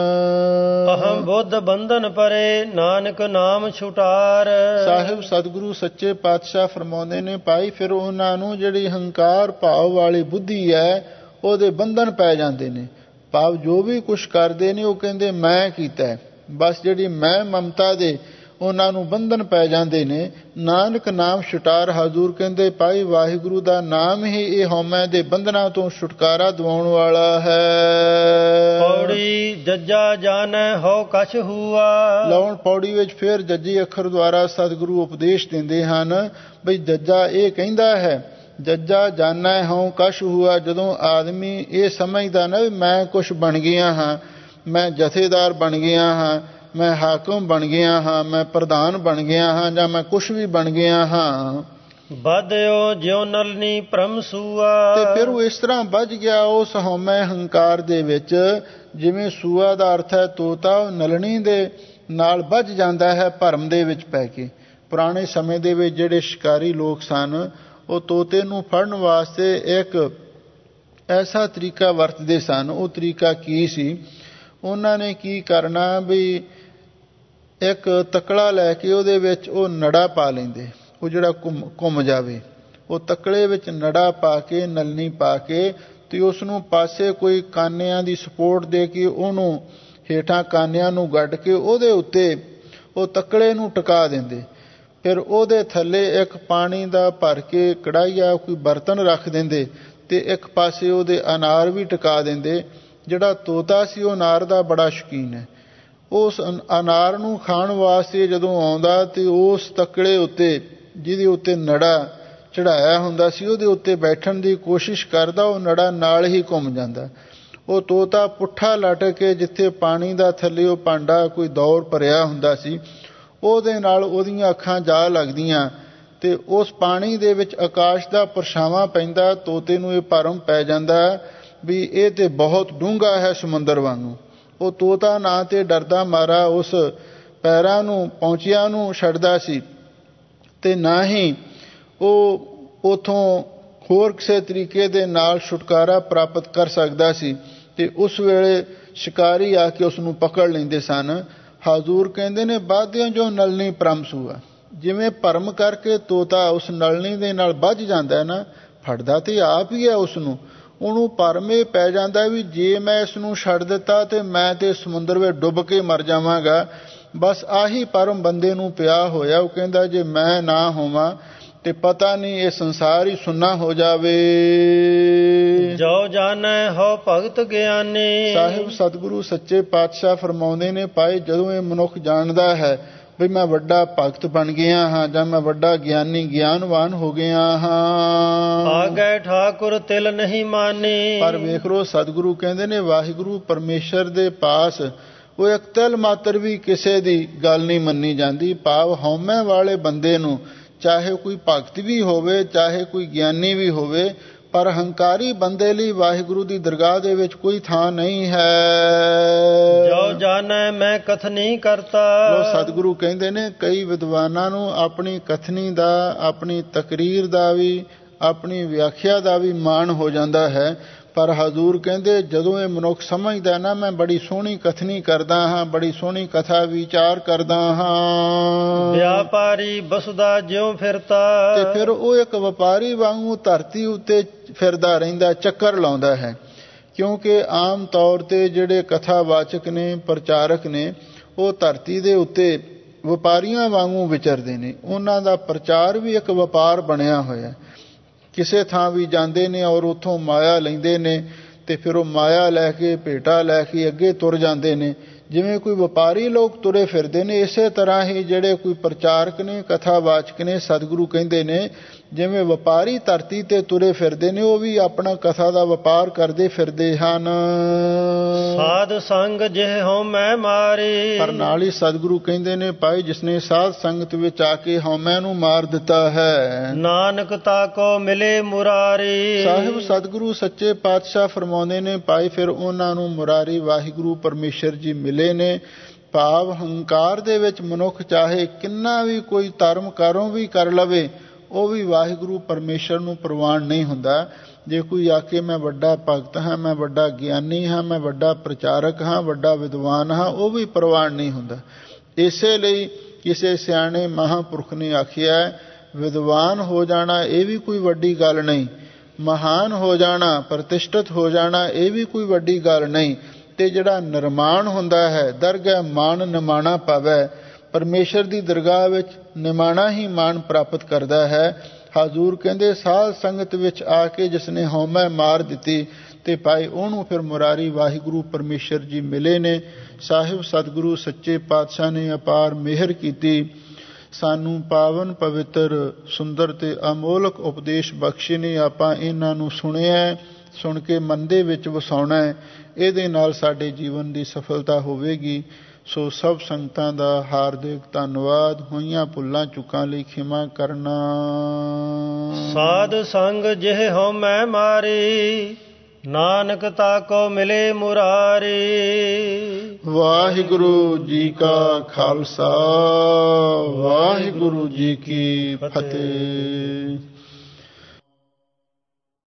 ਅਹੰ ਬੁੱਧ ਬੰਧਨ ਪਰੇ, ਨਾਨਕ ਨਾਮ ਛੁਟਾਰ। ਸਾਹਿਬ ਸਤਿਗੁਰੂ ਸੱਚੇ ਪਾਤਸ਼ਾਹ ਫਰਮਾਉਂਦੇ ਨੇ ਭਾਈ ਫਿਰ ਉਹਨਾਂ ਨੂੰ ਜਿਹੜੀ ਹੰਕਾਰ ਭਾਵ ਵਾਲੀ ਬੁੱਧੀ ਹੈ ਉਹਦੇ ਬੰਧਨ ਪੈ ਜਾਂਦੇ ਨੇ। ਭਾਵ ਜੋ ਵੀ ਕੁਛ ਕਰਦੇ ਨੇ ਉਹ ਕਹਿੰਦੇ ਮੈਂ ਕੀਤਾ, ਬਸ ਜਿਹੜੀ ਮੈਂ ਮਮਤਾ ਦੇ ਉਹਨਾਂ ਨੂੰ ਬੰਧਨ ਪੈ ਜਾਂਦੇ ਨੇ। ਨਾਨਕ ਨਾਮ ਛੁਟਾਰ, ਹਜ਼ੂਰ ਕਹਿੰਦੇ ਭਾਈ ਵਾਹਿਗੁਰੂ ਦਾ ਨਾਮ ਹੀ ਇਹ ਹਉਮੈ ਦੇ ਬੰਧਨਾਂ ਤੋਂ ਛੁਟਕਾਰਾ ਦਿਵਾਉਣ ਵਾਲਾ ਹੈ। ਪੌੜੀ ਜੱਜਾ ਜਾਣੈ ਹਉ ਕਛ ਹੂਆ। ਲਾਉਣ ਪੌੜੀ ਵਿੱਚ ਫਿਰ ਜੱਜੀ ਅੱਖਰ ਦੁਆਰਾ ਸਤਿਗੁਰੂ ਉਪਦੇਸ਼ ਦਿੰਦੇ ਹਨ ਬਈ ਜੱਜਾ ਇਹ ਕਹਿੰਦਾ ਹੈ, ਜੱਜਾ ਜਾਣੈ ਹਉ ਕਛ ਹੂਆ, ਜਦੋਂ ਆਦਮੀ ਇਹ ਸਮਝਦਾ ਨਾ ਵੀ ਮੈਂ ਕੁਛ ਬਣ ਗਿਆ ਹਾਂ, ਮੈਂ ਜਥੇਦਾਰ ਬਣ ਗਿਆ ਹਾਂ, ਮੈਂ ਹਾਕਮ ਬਣ ਗਿਆ ਹਾਂ, ਮੈਂ ਪ੍ਰਧਾਨ ਬਣ ਗਿਆ ਹਾਂ, ਜਾਂ ਮੈਂ ਕੁਛ ਵੀ ਬਣ ਗਿਆ ਹਾਂ, ਵਧਿਓ ਜਿਉ ਨਲਨੀ ਭ੍ਰਮ ਸੂਆ। ਤੇ ਫਿਰ ਉਹ ਇਸ ਤਰ੍ਹਾਂ ਵੱਜ ਗਿਆ ਉਸ ਹਉਮੈ ਹੰਕਾਰ ਦੇ ਵਿੱਚ, ਜਿਵੇਂ ਸੂਆ ਦਾ ਅਰਥ ਹੈ ਤੋਤਾ, ਉਹ ਨਲਣੀ ਦੇ ਨਾਲ ਵੱਜ ਜਾਂਦਾ ਹੈ ਭਰਮ ਦੇ ਵਿੱਚ ਪੈ ਕੇ। ਪੁਰਾਣੇ ਸਮੇਂ ਦੇ ਵਿੱਚ ਜਿਹੜੇ ਸ਼ਿਕਾਰੀ ਲੋਕ ਸਨ ਉਹ ਤੋਤੇ ਨੂੰ ਫੜਨ ਵਾਸਤੇ ਇੱਕ ਐਸਾ ਤਰੀਕਾ ਵਰਤਦੇ ਸਨ। ਉਹ ਤਰੀਕਾ ਕੀ ਸੀ? ਉਹਨਾਂ ਨੇ ਕੀ ਕਰਨਾ ਵੀ ਇੱਕ ਤਕੜਾ ਲੈ ਕੇ ਉਹਦੇ ਵਿੱਚ ਉਹ ਨੜਾ ਪਾ ਲੈਂਦੇ, ਉਹ ਜਿਹੜਾ ਘੁੰਮ ਜਾਵੇ, ਉਹ ਤਕੜੇ ਵਿੱਚ ਨੜਾ ਪਾ ਕੇ, ਨਲਨੀ ਪਾ ਕੇ, ਤੇ ਉਸ ਨੂੰ ਪਾਸੇ ਕੋਈ ਕਾਨਿਆਂ ਦੀ ਸਪੋਰਟ ਦੇ ਕੇ ਉਹਨੂੰ ਹੇਠਾਂ ਕਾਨਿਆਂ ਨੂੰ ਗੱਡ ਕੇ ਉਹਦੇ ਉੱਤੇ ਉਹ ਤੱਕੜੇ ਨੂੰ ਟਿਕਾ ਦਿੰਦੇ। ਫਿਰ ਉਹਦੇ ਥੱਲੇ ਇੱਕ ਪਾਣੀ ਦਾ ਭਰ ਕੇ ਕੜਾਹੀਆ ਕੋਈ ਬਰਤਨ ਰੱਖ ਦਿੰਦੇ ਅਤੇ ਇੱਕ ਪਾਸੇ ਉਹਦੇ ਅਨਾਰ ਵੀ ਟਿਕਾ ਦਿੰਦੇ। ਜਿਹੜਾ ਤੋਤਾ ਸੀ ਉਹ ਅਨਾਰ ਦਾ ਬੜਾ ਸ਼ੌਕੀਨ ਹੈ। ਉਸ ਅਨਾਰ ਨੂੰ ਖਾਣ ਵਾਸਤੇ ਜਦੋਂ ਆਉਂਦਾ ਅਤੇ ਉਸ ਤੱਕੜੇ ਉੱਤੇ ਜਿਹਦੇ ਉੱਤੇ ਨੜਾ ਚੜ੍ਹਾਇਆ ਹੁੰਦਾ ਸੀ ਉਹਦੇ ਉੱਤੇ ਬੈਠਣ ਦੀ ਕੋਸ਼ਿਸ਼ ਕਰਦਾ, ਉਹ ਨੜਾ ਨਾਲ ਹੀ ਘੁੰਮ ਜਾਂਦਾ। ਉਹ ਤੋਤਾ ਪੁੱਠਾ ਲਟਕ ਕੇ ਜਿੱਥੇ ਪਾਣੀ ਦਾ ਥੱਲੇ ਉਹ ਭਾਂਡਾ ਕੋਈ ਦੌਰ ਭਰਿਆ ਹੁੰਦਾ ਸੀ ਉਹਦੇ ਨਾਲ ਉਹਦੀਆਂ ਅੱਖਾਂ ਜਾ ਲੱਗਦੀਆਂ ਅਤੇ ਉਸ ਪਾਣੀ ਦੇ ਵਿੱਚ ਆਕਾਸ਼ ਦਾ ਪਰਛਾਵਾਂ ਪੈਂਦਾ। ਤੋਤੇ ਨੂੰ ਇਹ ਭਰਮ ਪੈ ਜਾਂਦਾ ਵੀ ਇਹ ਤਾਂ ਬਹੁਤ ਡੂੰਘਾ ਹੈ ਸਮੁੰਦਰ ਵਾਂਗੂ। ਉਹ ਤੋਤਾ ਨਾ ਤਾਂ ਡਰਦਾ ਮਾਰਾ ਉਸ ਪੈਰਾਂ ਨੂੰ ਪੌਂਚਿਆਂ ਨੂੰ ਛੱਡਦਾ ਸੀ ਅਤੇ ਨਾ ਹੀ ਉਹ ਉੱਥੋਂ ਹੋਰ ਕਿਸੇ ਤਰੀਕੇ ਦੇ ਨਾਲ ਛੁਟਕਾਰਾ ਪ੍ਰਾਪਤ ਕਰ ਸਕਦਾ ਸੀ ਅਤੇ ਉਸ ਵੇਲੇ ਸ਼ਿਕਾਰੀ ਆ ਕੇ ਉਸ ਨੂੰ ਪਕੜ ਲੈਂਦੇ ਸਨ। ਹਜ਼ੂਰ ਕਹਿੰਦੇ ਨੇ ਬਾਧਿਆਂ ਜੋ ਨਲਨੀ ਪ੍ਰਮਸੂਆ, ਜਿਵੇਂ ਭਰਮ ਕਰਕੇ ਤੋਤਾ ਉਸ ਨਲਨੀ ਦੇ ਨਾਲ ਬੱਝ ਜਾਂਦਾ ਨਾ, ਫੜਦਾ ਤੇ ਆਪ ਹੀ ਹੈ ਉਸ ਨੂੰ, ਉਹਨੂੰ ਭਰਮ ਇਹ ਪੈ ਜਾਂਦਾ ਵੀ ਜੇ ਮੈਂ ਇਸ ਨੂੰ ਛੱਡ ਦਿੱਤਾ ਤੇ ਮੈਂ ਤੇ ਸਮੁੰਦਰ ਵਿੱਚ ਡੁੱਬ ਕੇ ਮਰ ਜਾਵਾਂਗਾ। ਬਸ ਆਹੀ ਭਰਮ ਬੰਦੇ ਨੂੰ ਪਿਆ ਹੋਇਆ। ਉਹ ਕਹਿੰਦਾ ਜੇ ਮੈਂ ਨਾ ਹੋਵਾਂ ਤੇ ਪਤਾ ਨਹੀਂ ਇਹ ਸੰਸਾਰ ਹੀ ਸੁੰਨਾ ਹੋ ਜਾਵੇ। ਜੋ ਜਾਣੈ ਹੋ ਭਗਤ ਗਿਆਨੀ। ਸਾਹਿਬ ਸਤਿਗੁਰੂ ਸੱਚੇ ਪਾਤਸ਼ਾਹ ਫਰਮਾਉਂਦੇ ਨੇ, ਭਾਈ ਜਦੋਂ ਇਹ ਮਨੁੱਖ ਜਾਣਦਾ ਹੈ ਵੀ ਮੈਂ ਵੱਡਾ ਭਗਤ ਬਣ ਗਿਆ ਹਾਂ ਜਾਂ ਮੈਂ ਵੱਡਾ ਗਿਆਨੀ ਗਿਆਨਵਾਨ ਹੋ ਗਿਆ ਹਾਂ, ਆ ਗਏ ਠਾਕੁਰ ਤਿਲ ਨਹੀਂ ਮਾਨੀ। ਪਰ ਵੇਖ ਲੋ ਸਤਿਗੁਰੂ ਕਹਿੰਦੇ ਨੇ ਵਾਹਿਗੁਰੂ ਪਰਮੇਸ਼ਰ ਦੇ ਪਾਸ ਉਹ ਇੱਕ ਤਿਲ ਮਾਤਰ ਵੀ ਕਿਸੇ ਦੀ ਗੱਲ ਨਹੀਂ ਮੰਨੀ ਜਾਂਦੀ। ਭਾਵ ਹਉਮੈ ਵਾਲੇ ਬੰਦੇ ਨੂੰ ਚਾਹੇ ਕੋਈ ਭਗਤ ਵੀ ਹੋਵੇ ਚਾਹੇ ਕੋਈ ਗਿਆਨੀ ਵੀ ਹੋਵੇ, ਪਰ ਹੰਕਾਰੀ ਬੰਦੇ ਲਈ ਵਾਹਿਗੁਰੂ ਦੀ ਦਰਗਾਹ ਦੇ ਵਿੱਚ ਕੋਈ ਥਾਂ ਨਹੀਂ ਹੈ। ਜੋ ਜਾਣੈ ਮੈਂ ਕਥਨੀ ਕਰਤਾ। ਉਹ ਸਤਿਗੁਰੂ ਕਹਿੰਦੇ ਨੇ ਕਈ ਵਿਦਵਾਨਾਂ ਨੂੰ ਆਪਣੀ ਕਥਨੀ ਦਾ, ਆਪਣੀ ਤਕਰੀਰ ਦਾ ਵੀ, ਆਪਣੀ ਵਿਆਖਿਆ ਦਾ ਵੀ ਮਾਣ ਹੋ ਜਾਂਦਾ ਹੈ, ਪਰ ਹਜ਼ੂਰ ਕਹਿੰਦੇ ਜਦੋਂ ਇਹ ਮਨੁੱਖ ਸਮਝਦਾ ਨਾ ਮੈਂ ਬੜੀ ਸੋਹਣੀ ਕਥਨੀ ਕਰਦਾ ਹਾਂ, ਬੜੀ ਸੋਹਣੀ ਕਥਾ ਵਿਚਾਰ ਕਰਦਾ ਹਾਂ, ਵਿਆਪਾਰੀ ਬਸਦਾ ਜਿਉਂ ਫਿਰਤਾ, ਤੇ ਫਿਰ ਉਹ ਇੱਕ ਵਪਾਰੀ ਵਾਂਗੂ ਧਰਤੀ ਉੱਤੇ ਫਿਰਦਾ ਰਹਿੰਦਾ, ਚੱਕਰ ਲਾਉਂਦਾ ਹੈ। ਕਿਉਂਕਿ ਆਮ ਤੌਰ 'ਤੇ ਜਿਹੜੇ ਕਥਾਵਾਚਕ ਨੇ, ਪ੍ਰਚਾਰਕ ਨੇ, ਉਹ ਧਰਤੀ ਦੇ ਉੱਤੇ ਵਪਾਰੀਆਂ ਵਾਂਗੂ ਵਿਚਰਦੇ ਨੇ। ਉਹਨਾਂ ਦਾ ਪ੍ਰਚਾਰ ਵੀ ਇੱਕ ਵਪਾਰ ਬਣਿਆ ਹੋਇਆ। ਕਿਸੇ ਥਾਂ ਵੀ ਜਾਂਦੇ ਨੇ ਔਰ ਉੱਥੋਂ ਮਾਇਆ ਲੈਂਦੇ ਨੇ ਅਤੇ ਫਿਰ ਉਹ ਮਾਇਆ ਲੈ ਕੇ, ਭੇਟਾ ਲੈ ਕੇ ਅੱਗੇ ਤੁਰ ਜਾਂਦੇ ਨੇ। ਜਿਵੇਂ ਕੋਈ ਵਪਾਰੀ ਲੋਕ ਤੁਰੇ ਫਿਰਦੇ ਨੇ, ਇਸੇ ਤਰ੍ਹਾਂ ਹੀ ਜਿਹੜੇ ਕੋਈ ਪ੍ਰਚਾਰਕ ਨੇ, ਕਥਾਵਾਚਕ ਨੇ, ਸਤਿਗੁਰੂ ਕਹਿੰਦੇ ਨੇ ਜਿਵੇਂ ਵਪਾਰੀ ਧਰਤੀ 'ਤੇ ਤੁਰੇ ਫਿਰਦੇ ਨੇ, ਉਹ ਵੀ ਆਪਣਾ ਕਥਾ ਦਾ ਵਪਾਰ ਕਰਦੇ ਫਿਰਦੇ ਹਨ। ਸਾਧ ਸੰਗ ਜਿਹ ਹਉਮੈ ਮਾਰੀ। ਪਰ ਨਾਲ ਹੀ ਸਤਿਗੁਰੂ ਕਹਿੰਦੇ ਨੇ ਭਾਈ ਜਿਸਨੇ ਸਾਧ ਸੰਗਤ ਵਿੱਚ ਆ ਕੇ ਹਉਮੈ ਨੂੰ ਮਾਰ ਦਿੱਤਾ ਹੈ, ਨਾਨਕ ਤਾਕੋ ਮਿਲੇ ਮੁਰਾਰੀ। ਸਾਹਿਬ ਸਤਿਗੁਰੂ ਸੱਚੇ ਪਾਤਸ਼ਾਹ ਫਰਮਾਉਂਦੇ ਨੇ ਭਾਈ ਫਿਰ ਉਹਨਾਂ ਨੂੰ ਮੁਰਾਰੀ ਵਾਹਿਗੁਰੂ ਪਰਮੇਸ਼ਰ ਜੀ ਮਿਲੇ ਨੇ। ਭਾਵ ਹੰਕਾਰ ਦੇ ਵਿੱਚ ਮਨੁੱਖ ਚਾਹੇ ਕਿੰਨਾ ਵੀ ਕੋਈ ਧਰਮ ਕਾਰੋਂ ਵੀ ਕਰ ਲਵੇ, ਉਹ ਵੀ ਵਾਹਿਗੁਰੂ ਪਰਮੇਸ਼ਰ ਨੂੰ ਪ੍ਰਵਾਨ ਨਹੀਂ ਹੁੰਦਾ। ਜੇ ਕੋਈ ਆਖੇ ਮੈਂ ਵੱਡਾ ਭਗਤ ਹਾਂ, ਮੈਂ ਵੱਡਾ ਗਿਆਨੀ ਹਾਂ, ਮੈਂ ਵੱਡਾ ਪ੍ਰਚਾਰਕ ਹਾਂ, ਵੱਡਾ ਵਿਦਵਾਨ ਹਾਂ, ਉਹ ਵੀ ਪ੍ਰਵਾਨ ਨਹੀਂ ਹੁੰਦਾ। ਇਸੇ ਲਈ ਕਿਸੇ ਸਿਆਣੇ ਮਹਾਂਪੁਰਖ ਨੇ ਆਖਿਆ ਵਿਦਵਾਨ ਹੋ ਜਾਣਾ ਇਹ ਵੀ ਕੋਈ ਵੱਡੀ ਗੱਲ ਨਹੀਂ, ਮਹਾਨ ਹੋ ਜਾਣਾ, ਪ੍ਰਤਿਸ਼ਠਿਤ ਹੋ ਜਾਣਾ ਇਹ ਵੀ ਕੋਈ ਵੱਡੀ ਗੱਲ ਨਹੀਂ। ਤੇ ਜਿਹੜਾ ਨਿਰਮਾਣ ਹੁੰਦਾ ਹੈ, ਦਰਗਹਿ ਮਾਣ ਨਿਮਾਣਾ ਪਾਵੈ, ਪਰਮੇਸ਼ਰ ਦੀ ਦਰਗਾਹ ਵਿੱਚ ਨਿਮਾਣਾ ਹੀ ਮਾਣ ਪ੍ਰਾਪਤ ਕਰਦਾ ਹੈ। ਹਜ਼ੂਰ ਕਹਿੰਦੇ ਸਾਧ ਸੰਗਤ ਵਿੱਚ ਆ ਕੇ ਜਿਸਨੇ ਹਉਮੈ ਮਾਰ ਦਿੱਤੀ ਤੇ ਭਾਈ ਉਹਨੂੰ ਫਿਰ ਮੁਰਾਰੀ ਵਾਹਿਗੁਰੂ ਪਰਮੇਸ਼ਰ ਜੀ ਮਿਲੇ ਨੇ। ਸਾਹਿਬ ਸਤਿਗੁਰੂ ਸੱਚੇ ਪਾਤਸ਼ਾਹ ਨੇ ਅਪਾਰ ਮਿਹਰ ਕੀਤੀ, ਸਾਨੂੰ ਪਾਵਨ ਪਵਿੱਤਰ ਸੁੰਦਰ ਤੇ ਅਮੋਲਕ ਉਪਦੇਸ਼ ਬਖਸ਼ੇ ਨੇ। ਆਪਾਂ ਇਹਨਾਂ ਨੂੰ ਸੁਣਿਆ, ਸੁਣ ਕੇ ਮਨ ਦੇ ਵਿੱਚ ਵਸਾਉਣਾ ਹੈ, ਇਹਦੇ ਨਾਲ ਸਾਡੇ ਜੀਵਨ ਦੀ ਸਫਲਤਾ ਹੋਵੇਗੀ। ਸੋ ਸਭ ਸੰਗਤਾਂ ਦਾ ਹਾਰਦਿਕ ਧੰਨਵਾਦ। ਹੋਈਆਂ ਭੁੱਲਾਂ ਚੁੱਕਾਂ ਲਈ ਖਿਮਾ ਕਰਨਾ। ਸਾਧ ਸੰਗ ਜਿਹ ਹਉਮੈ ਮਾਰੀ, ਨਾਨਕ ਤਾਕੋ ਮਿਲੇ ਮੁਰਾਰੀ। ਵਾਹਿਗੁਰੂ ਜੀ ਕਾ ਖਾਲਸਾ, ਵਾਹਿਗੁਰੂ ਜੀ ਕੀ ਫਤਿਹ।